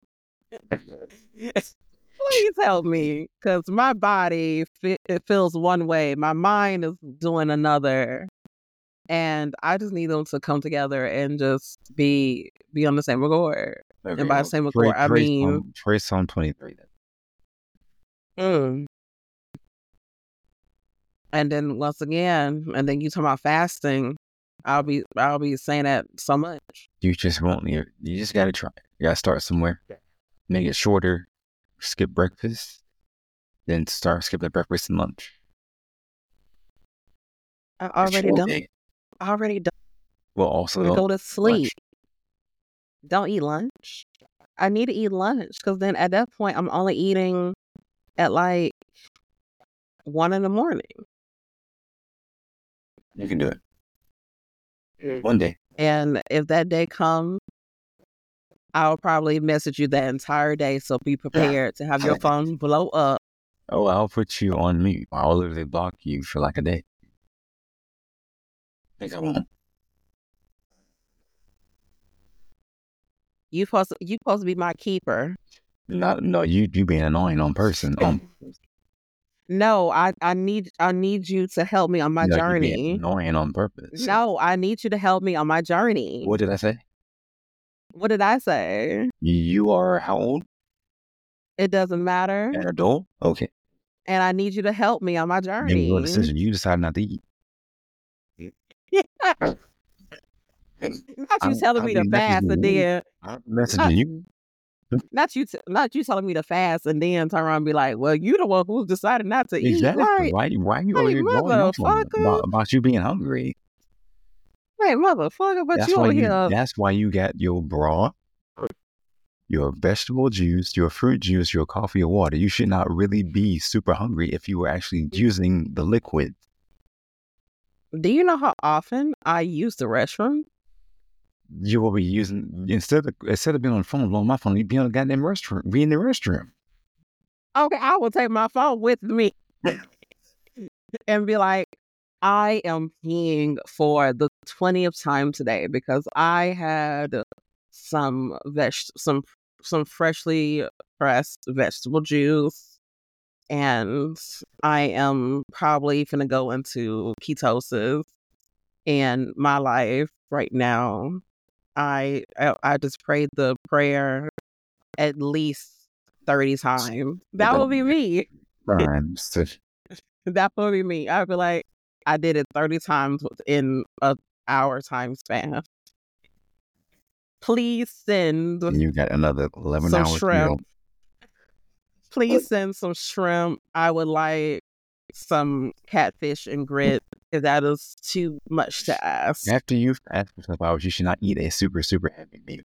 Please help me, because my body it feels one way, my mind is doing another, and I just need them to come together and just be on the same accord. Okay, And by the well, same accord, I mean, pray Psalm 23 then. and then once again, and then you talk about fasting. I'll be saying that so much. You just won't. You just gotta try. You gotta start somewhere. Make it shorter. Skip breakfast. Then start skipping breakfast and lunch. I already done. Well, also Go to sleep. lunch. Don't eat lunch. I need to eat lunch because then at that point I'm only eating at like 1 a.m. You can do it. One day. And if that day comes, I'll probably message you that entire day. So be prepared to have your phone blow up. Oh, I'll put you on mute. I'll literally block you for like a day. I think I won't. You supposed to be my keeper. No, you being annoying on person. No, I need you to help me on my journey. You being annoying on purpose. No, I need you to help me on my journey. What did I say? What did I say? You are how old? It doesn't matter. An adult? Okay. And I need you to help me on my journey. Make your decision. You decide not to eat. Not you telling me to fast and then I'm messaging you. Not you telling me to fast and then turn around and be like, well, you the one who decided not to eat. Exactly. Right? Why you already going off about you being hungry? Hey, motherfucker, but you over here. That's why you got your broth, your vegetable juice, your fruit juice, your coffee or water. You should not really be super hungry if you were actually using the liquid. Do you know how often I use the restroom? You will be using instead of being on the phone, blowing my phone, you'd be on the goddamn restroom. Be in the restroom. Okay, I will take my phone with me and be like, I am peeing for the 20th time today because I had some freshly pressed vegetable juice, and I am probably gonna go into ketosis. And my life right now, I just prayed the prayer at least 30 times. That would be me. That would be me. I'd be like, I did it 30 times within an hour time span. Please send. You got another 11 hours. Shrimp. Please send some shrimp. I would like some catfish and grit if that is too much to ask. After you've asked for 12 hours, you should not eat a super, super heavy meal.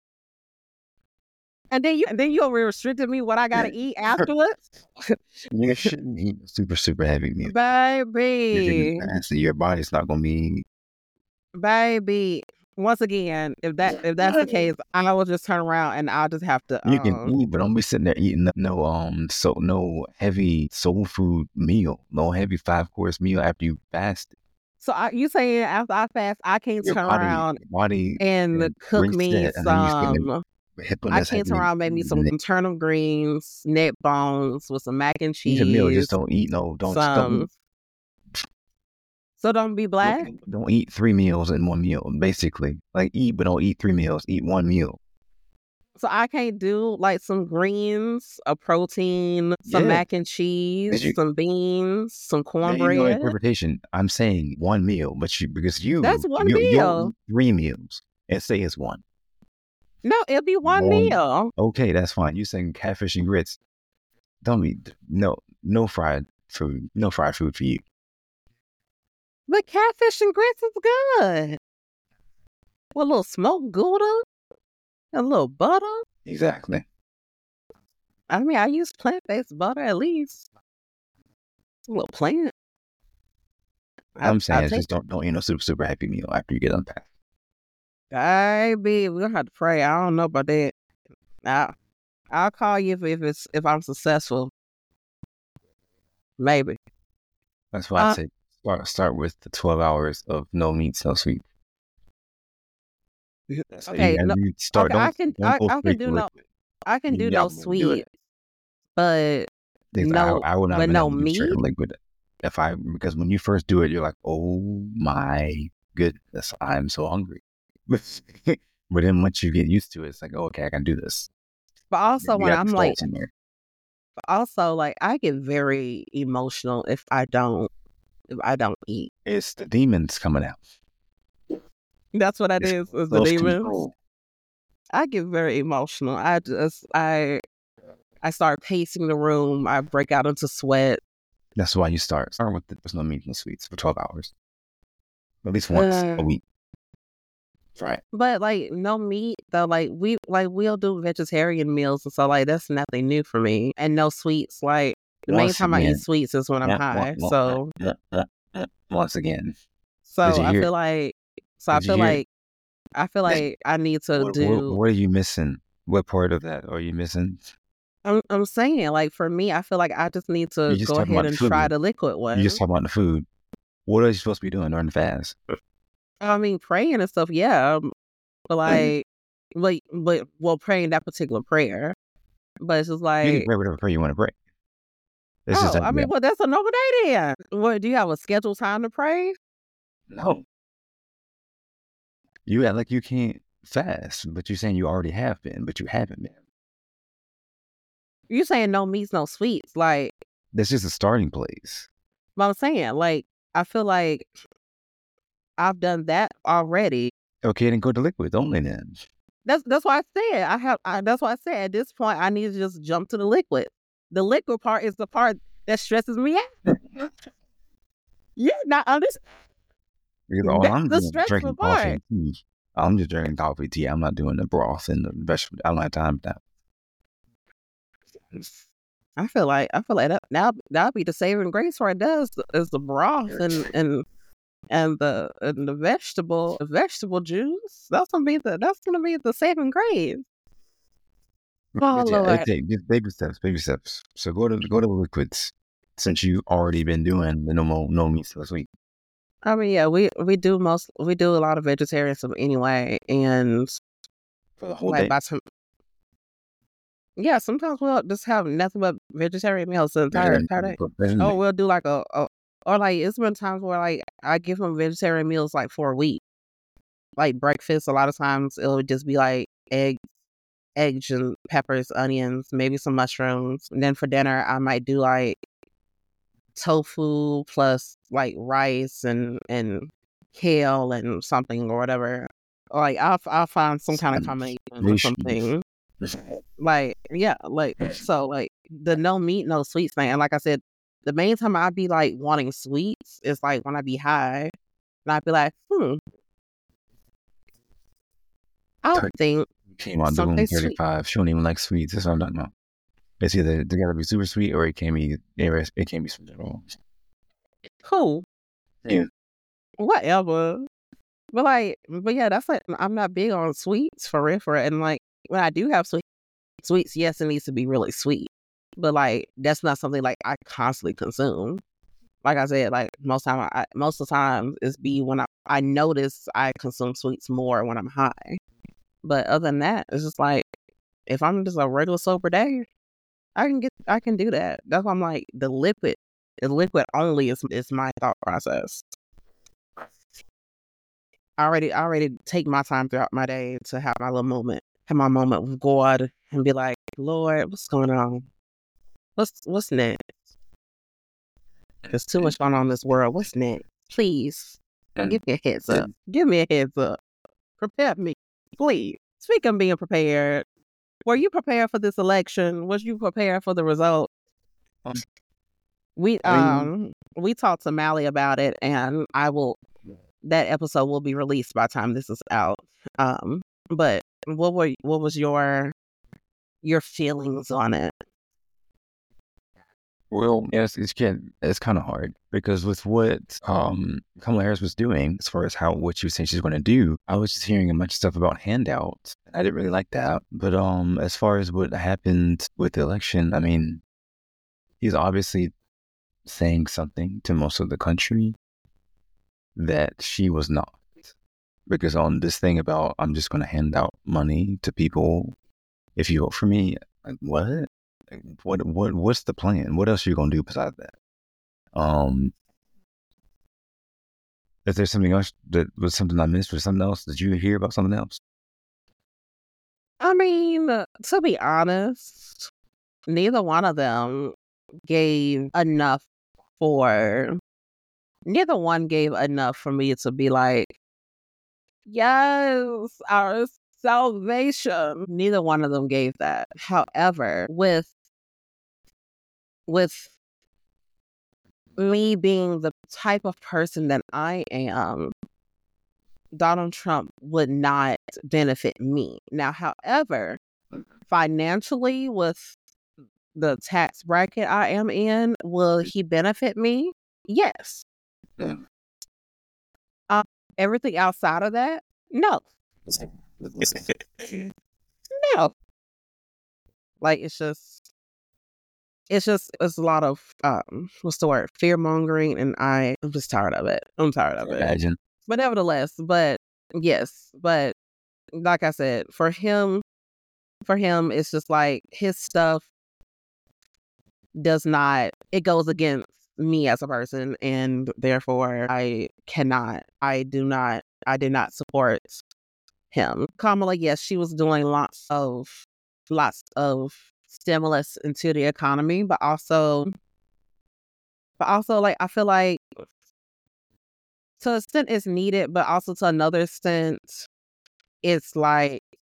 And then you restricted me what I gotta eat afterwards. You shouldn't eat a super, super heavy meal. Baby. Your body's not gonna be. Baby. Once again, if that's the case, I will just turn around and I'll just have to. You can eat, but don't be sitting there eating no heavy soul food meal, no heavy 5-course meal after you fasted. So you saying after I fast, I can't turn around and cook me some. I can't turn around, make me some turnip greens, neck bones with some mac and cheese. Eat a meal, just don't eat don't. So don't be black? Don't eat 3 meals in one meal, basically. Like eat, but don't eat 3 meals. Eat 1 meal. So I can't do like some greens, a protein, some mac and cheese, some beans, some cornbread. No interpretation. I'm saying 1 meal, but that's 1 meal. 3 meals and say it's 1. No, it'll be 1 meal. Okay, that's fine. You saying catfish and grits? Don't eat no fried food. No fried food for you. But catfish and grits is good. With a little smoked Gouda. A little butter? Exactly. I mean, I use plant-based butter at least. A little plant. I'm saying I is take just don't eat no super happy meal after you get unpacked. baby, we're gonna have to pray. I don't know about that. I'll call you if I'm successful. Maybe. That's why I say start with the 12 hours of no meats, no sweets. That's Okay, no, you start. okay, Don't go I can straight do to no, liquid. I can do Yeah, no I'm gonna do sweet, it. but Because no, I would not have but been no able to do straight meat. to liquid because when you first do it, you're like, oh my goodness, I'm so hungry. But then once you get used to it, it's like, oh, okay, I can do this. But also You when got the I'm like, salt in there. also like I get very emotional if I don't eat. It's the demons coming out. That's what that It's is the close demons. control. I get very emotional. I start pacing the room. I break out into sweat. That's why you start with there's no meat and sweets for 12 hours. At least once a week. Right. But like no meat though, we'll do vegetarian meals and so like that's nothing new for me. And no sweets. Like the main time I eat sweets is when I'm high. So once again. so Did you I hear feel it? like Did you hear it? I feel like I need to do. What are you missing? What part of that are you missing? I'm saying like for me, I feel like I just need You're to just go talking ahead about the and try food. the liquid You just one. talking about the food. What are you supposed to be doing during the fast? I mean, praying and stuff, yeah. But well, praying that particular prayer. But it's just You can like, pray whatever prayer you want to pray. This is oh, I mean, well, that's a normal day then. What, do you have a scheduled time to pray? no. You act like you can't fast, but you're saying you already have been, but you haven't been. You saying no meats, no sweets. Like, That's just a starting place. but I'm saying, like, I feel like I've done that already. Okay, then go to liquids only then. That's why I said that's why I said at this point I need to just jump to the liquid. The liquid part is the part that stresses me out. You're not understand. All That's I'm the doing is stressful drinking coffee part. and tea. I'm just drinking coffee, tea. I'm not doing the broth and the vegetable. I don't have time for that. I feel like that that'll be the saving grace right there is the broth and the vegetable juice. That's gonna be the saving grace. Oh Lord. Just baby steps, baby steps. So go to liquids since you already been doing the no meat this week. I mean, yeah, we do a lot of vegetarian stuff anyway, and For the whole like day. by some, yeah, sometimes we'll just have nothing but vegetarian meals the entire day. Oh, we'll do like or like it's been times where like I give them vegetarian meals like for a week, like breakfast. A lot of times it'll just be like eggs and peppers, onions, maybe some mushrooms. And then for dinner, I might do like tofu plus like rice and kale and something or whatever. Like I'll find some kind of combination or something. Like yeah, like so like the no meat, no sweets thing. And like I said, the main time I'd be like wanting sweets is like when I be high, and I'd be like, I don't think came out the room something sweet. 35. She don't even like sweets. That's what I'm talking about. It's either they gotta be super sweet or it can't be sweet at all. Cool. Yeah. Whatever. But yeah, that's like I'm not big on sweets for real. And like when I do have sweets, yes, it needs to be really sweet. But like that's not something like I constantly consume. Like I said, like most of the time it's be when I notice I consume sweets more when I'm high. But other than that, it's just like if I'm just a regular sober day, I can do that. That's why I'm like the liquid only is my thought process. I already take my time throughout my day to have my little moment, have my moment with God, and be like, Lord, what's going on? What's next? There's too much going on in this world. What's next? Please give me a heads up. Give me a heads up. Prepare me, please. Speaking of being prepared, were you prepared for this election? Was you prepared for the result? We talked to Mally about it, and that episode will be released by the time this is out. But what was your feelings on it? Well, yes, it's kind of hard because with what Kamala Harris was doing, as far as what she was saying she's going to do, I was just hearing a bunch of stuff about handouts. I didn't really like that. But as far as what happened with the election, I mean, he's obviously saying something to most of the country that she was not. Because on this thing about I'm just going to hand out money to people if you vote for me, like what? What's the plan? What else are you gonna do besides that? Is there something else that was something I missed or something else? Did you hear about something else? I mean, to be honest, neither one of them gave enough neither one gave enough for me to be like, yes, our salvation. Neither one of them gave that. However, with me being the type of person that I am, Donald Trump would not benefit me. Now, however, financially, with the tax bracket I am in, will he benefit me? Yes. Yeah. Everything outside of that, no. No. Like, it's a lot of what's the word, fear mongering, and I'm just tired of it. I'm tired of it. Imagine. But nevertheless, yes, but like I said, for him, it's just like his stuff it goes against me as a person, and therefore I did not support him. Kamala, yes, she was doing lots of stimulus into the economy, but also like I feel like to an extent it's needed, but also to another extent it's like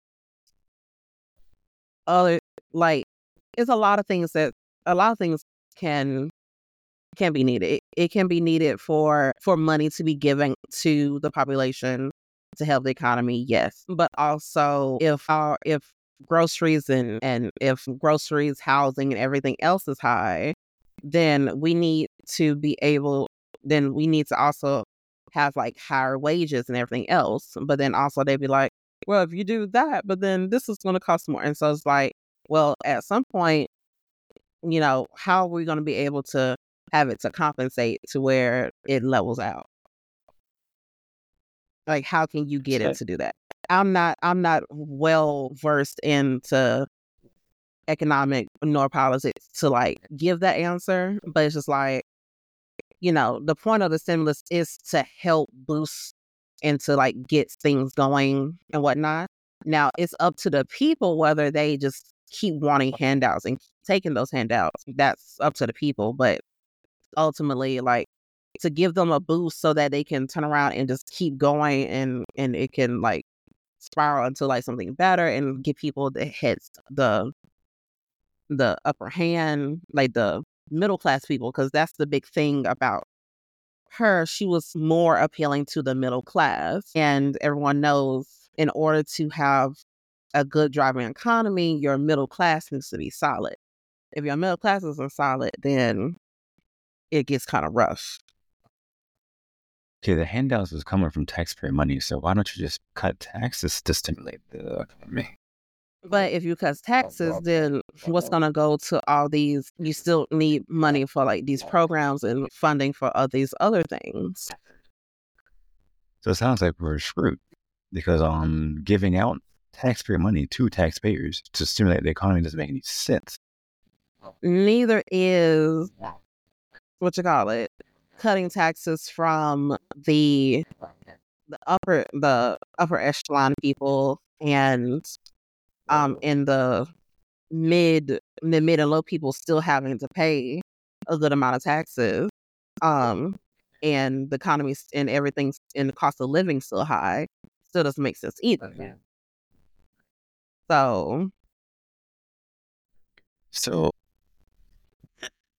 other like it's a lot of things can be needed. It can be needed for money to be given to the population to help the economy, yes. But also if groceries and if groceries, housing, and everything else is high, then we need to also have like higher wages and everything else. But then also they'd be like, well, if you do that, but then this is going to cost more. And so it's like, well, at some point, how are we going to be able to have it to compensate to where it levels out? Like, how can you get it to do that? I'm not well versed into economic nor politics to like give that answer, but it's just like, the point of the stimulus is to help boost and to like get things going and whatnot. Now it's up to the people whether they just keep wanting handouts and taking those handouts. That's up to the people, but ultimately, like, to give them a boost so that they can turn around and just keep going and it can like spiral into like something better and give people the upper hand, like the middle class people, because that's the big thing about her. She was more appealing to the middle class, and everyone knows in order to have a good driving economy, your middle class needs to be solid. If your middle class isn't solid, then it gets kind of rough. Okay, the handouts is coming from taxpayer money, so why don't you just cut taxes to stimulate the economy? But if you cut taxes, then what's going to go to all these? You still need money for like these programs and funding for all these other things. So it sounds like we're screwed because giving out taxpayer money to taxpayers to stimulate the economy doesn't make any sense. Neither is cutting taxes from the upper echelon people and in the mid and low people still having to pay a good amount of taxes, and the economy and everything and the cost of living still high, still doesn't make sense either. Yeah. So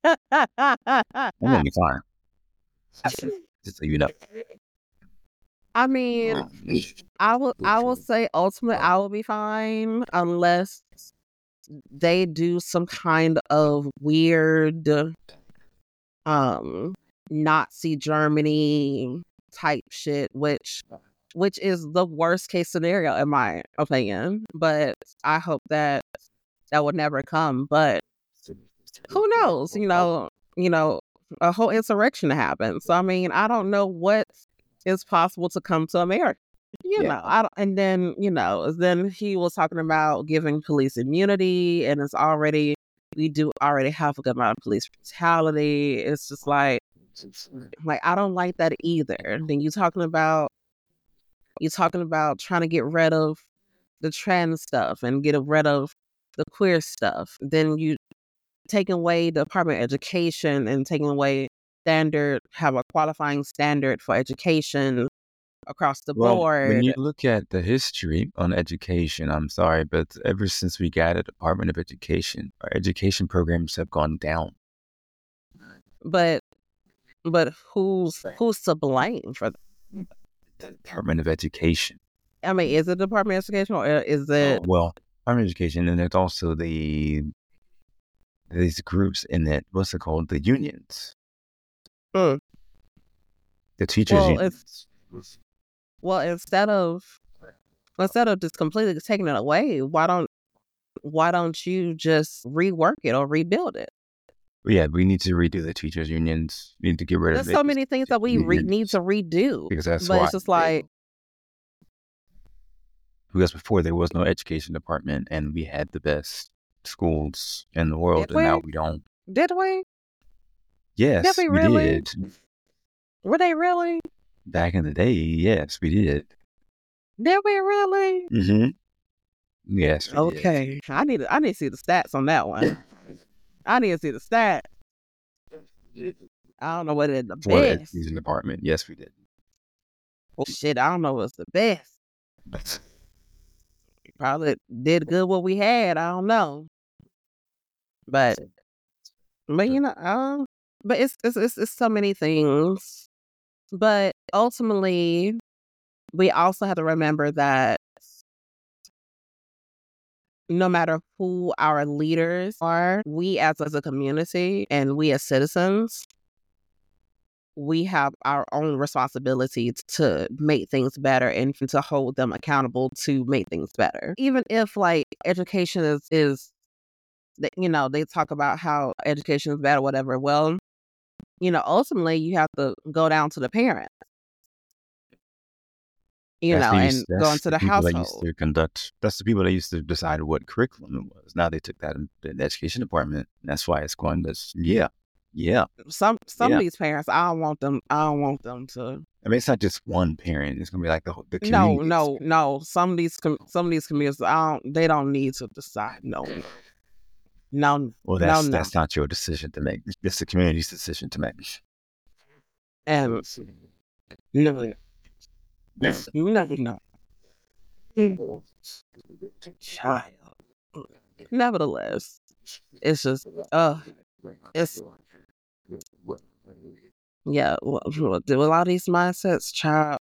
I'm gonna be fine. Just so you know. I mean, I will say ultimately I will be fine unless they do some kind of weird Nazi Germany type shit, which is the worst case scenario in my opinion. But I hope that would never come. But who knows? A whole insurrection happened. So I mean, I don't know what is possible to come to America. I don't, and then then he was talking about giving police immunity, and we do already have a good amount of police brutality. It's just like I don't like that either. Then you talking about trying to get rid of the trans stuff and get rid of the queer stuff. Then you taking away the Department of Education and taking away have a qualifying standard for education across the board. When you look at the history on education, I'm sorry, but ever since we got a Department of Education, our education programs have gone down. But who's to blame for that? The Department of Education. I mean, is it Department of Education or is it? Well, Department of Education, and there's also these groups in that, what's it called? The unions. The teachers unions. Well, instead of just completely taking it away, why don't you just rework it or rebuild it? Yeah, we need to redo the teachers unions. We need to get rid of it. There's so many things that we need to redo. Because that's why. But it's just like... Because before there was no education department and we had the best schools in the world, and now we don't. Did we? Yes, did we really? Did. Were they really? Back in the day, yes, we did. Did we really? Mm-hmm. Yes. Okay. I need to see the stats on that one. I need to see the stats. I don't know what is the For the best. education department, yes, we did. Well, shit, I don't know what's the best. We probably did good what we had. I don't know. But but it's so many things. But ultimately, we also have to remember that no matter who our leaders are, we as a community and we as citizens, we have our own responsibility to make things better and to hold them accountable to make things better. Even if education is they talk about how education is bad or whatever. Well, ultimately you have to go down to the parents. And go into the household. That's the people that used to decide what curriculum it was. Now they took that in the education department. And that's why it's going to, yeah. Some of these parents, I don't want them to. I mean, it's not just one parent. It's going to be like the community. No. Some of these communities, they don't need to decide. No. Well, that's not your decision to make. It's the community's decision to make. And no. Child. Nevertheless, it's just it's do a lot of these mindsets, child.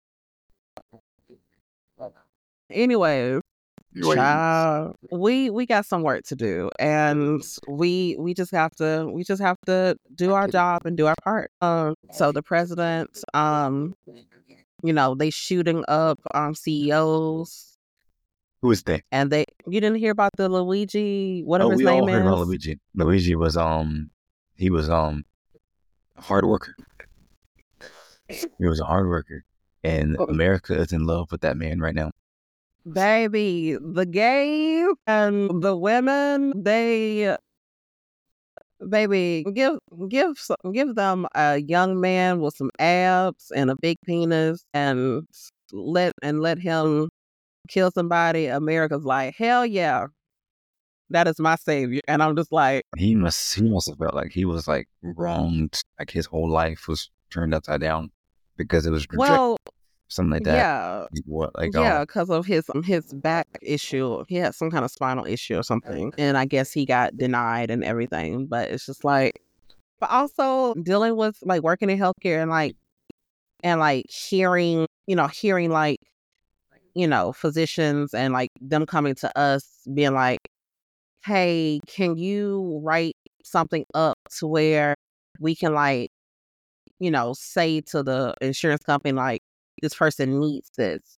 Anyway, child, we got some work to do, and we just have to do our job and do our part. So the president, they shooting up CEOs. Who is they? And you didn't hear about the Luigi, whatever his name is? We all heard about Luigi. Luigi was he was a hard worker. He was a hard worker, and America is in love with that man right now. Baby, the gays and the women, baby, give them a young man with some abs and a big penis, and let him kill somebody. America's like, hell yeah, that is my savior. And I'm just like, he must have felt like he was wronged, like his whole life was turned upside down because it was rejected, something like that. Yeah, because of his back issue. He had some kind of spinal issue or something, and I guess he got denied and everything. But it's just but also dealing with working in healthcare and hearing hearing like, physicians and like them coming to us being like, hey, can you write something up to where we can like, say to the insurance company, like, this person needs this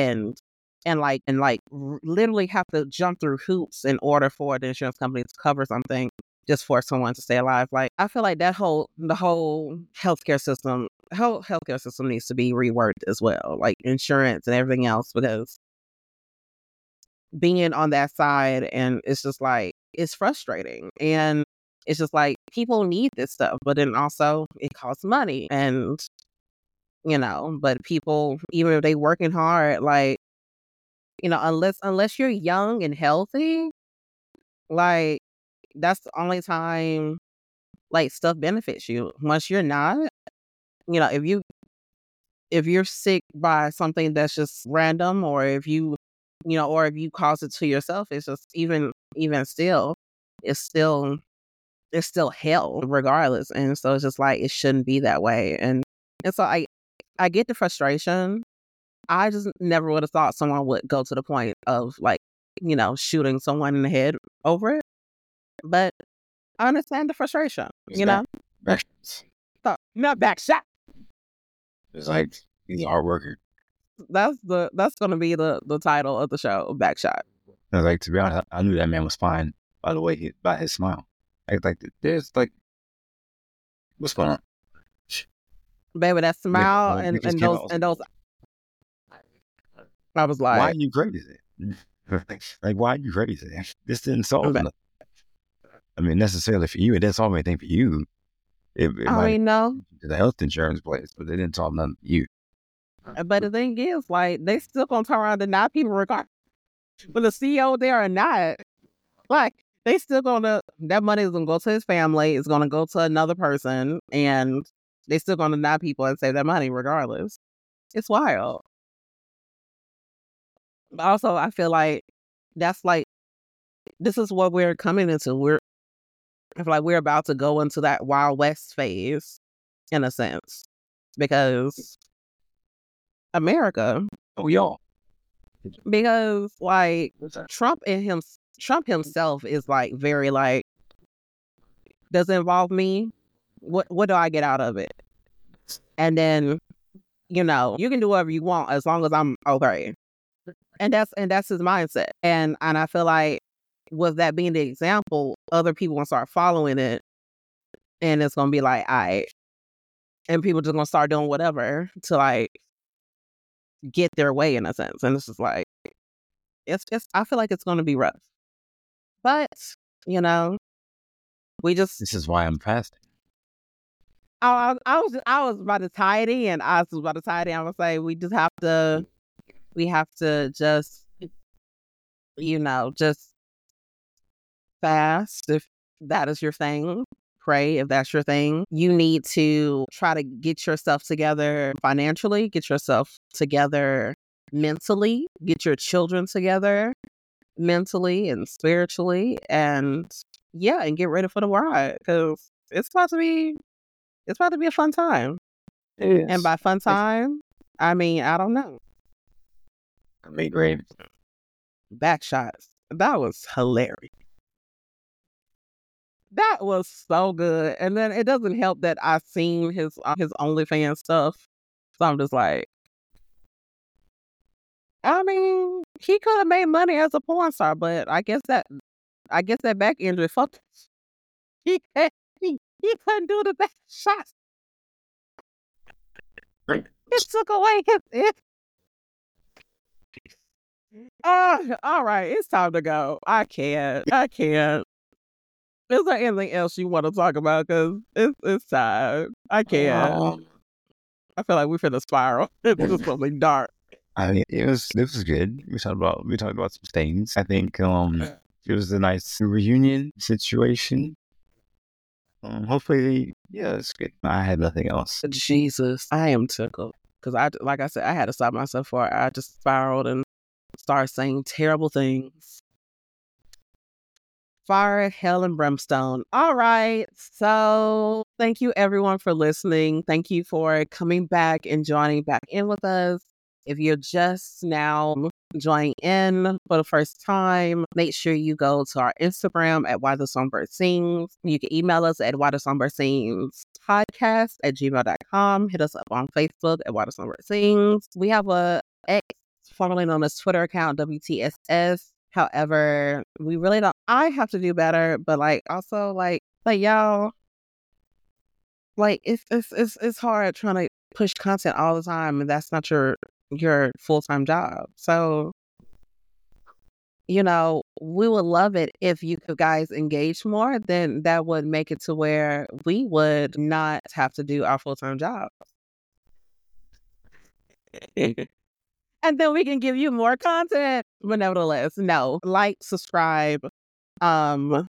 and literally have to jump through hoops in order for the insurance company to cover something just for someone to stay alive. Like, I feel like the whole healthcare system needs to be reworked as well, like insurance and everything else, because being on that side, and it's just like, it's frustrating. And it's just like, people need this stuff, but then also it costs money. And, but people, even if they working hard, like, unless you're young and healthy, like, that's the only time like stuff benefits you. Once you're not, if you're sick by something that's just random, or if you cause it to yourself, it's just even still, it's still hell regardless. And so it's just like, it shouldn't be that way. And so I get the frustration. I just never would have thought someone would go to the point of like, shooting someone in the head over it. But I understand the frustration, Back shots. Not back shot. It's like, he's a hard worker. That's gonna be the title of the show, Backshot. I was like, to be honest, I knew that man was fine by the way, by his smile. There's like, what's going on? Baby, that smile and those. I was like, why are you crazy? Like, why are you crazy? This didn't solve nothing. I mean, necessarily for you, it didn't solve anything for you. No. The health insurance place, but they didn't solve nothing for you. But the thing is, like, they still gonna turn around and deny people regardless. But the CEO there or not, like, they still that money is gonna go to his family, it's gonna go to another person, and they still gonna deny people and save that money regardless. It's wild. But also, I feel like that's like, this is what we're coming into. I feel like we're about to go into that Wild West phase, in a sense, because America. Oh, y'all. Because like Trump himself is like very like, does it involve me? What do I get out of it? And then, you can do whatever you want as long as I'm okay. And that's his mindset. And I feel like, with that being the example, other people gonna start following it, and it's gonna be like, all right, and people just gonna start doing whatever to like get their way, in a sense. And it's just like, I feel like it's gonna be rough. But, this is why I'm fasting. I was about to tie it in. I would say we have to just, just fast if that is your thing. Pray if that's your thing. You need to try to get yourself together financially, get yourself together mentally, get your children together mentally and spiritually, and get ready for the ride, because it's about to be a fun time. And by fun time, I mean, I don't know. I made great Backshots. That was hilarious. That was so good. And then it doesn't help that I've seen his OnlyFans stuff, so I'm just like, I mean, he could have made money as a porn star, but I guess that back injury fucked. He couldn't do the back shots. Right. It took away his. All right, it's time to go. I can't. Is there anything else you want to talk about? Because it's time. I can't. I feel like we're finna spiral into something dark. I mean, it was good. We talked about some things. I think it was a nice reunion situation. Hopefully, it's good. I had nothing else. Jesus, I am tickled, because like I said, I had to stop myself before I just spiraled and started saying terrible things. Fire, hell, and brimstone. All right. So thank you everyone for listening. Thank you for coming back and joining back in with us. If you're just now joining in for the first time, make sure you go to our Instagram at Why the Songbird Sings. You can email us at whythesongbirdSings@gmail.com. Hit us up on Facebook at Why the Songbird Sings. We have a X, formerly known as Twitter account, WTSS. However, we really don't. I have to do better, but also y'all, it's hard trying to push content all the time, and that's not your full-time job. So, we would love it if you guys engage more. Then that would make it to where we would not have to do our full-time jobs. And then we can give you more content. But nevertheless, no, subscribe. I'll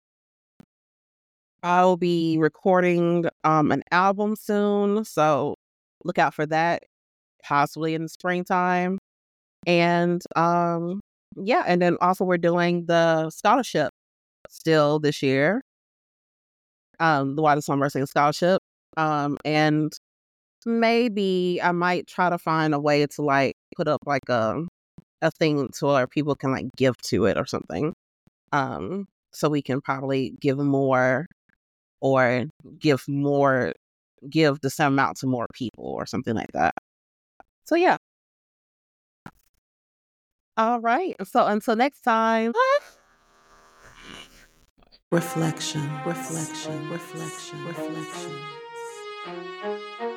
be recording an album soon, so look out for that, possibly in the springtime. And and then also we're doing the scholarship still this year. The Why the Songbird Sings Scholarship. And maybe I might try to find a way to put up a thing to where people can give to it or something. So we can probably give more or give the same amount to more people or something like that. So yeah. All right. So until next time. Reflection.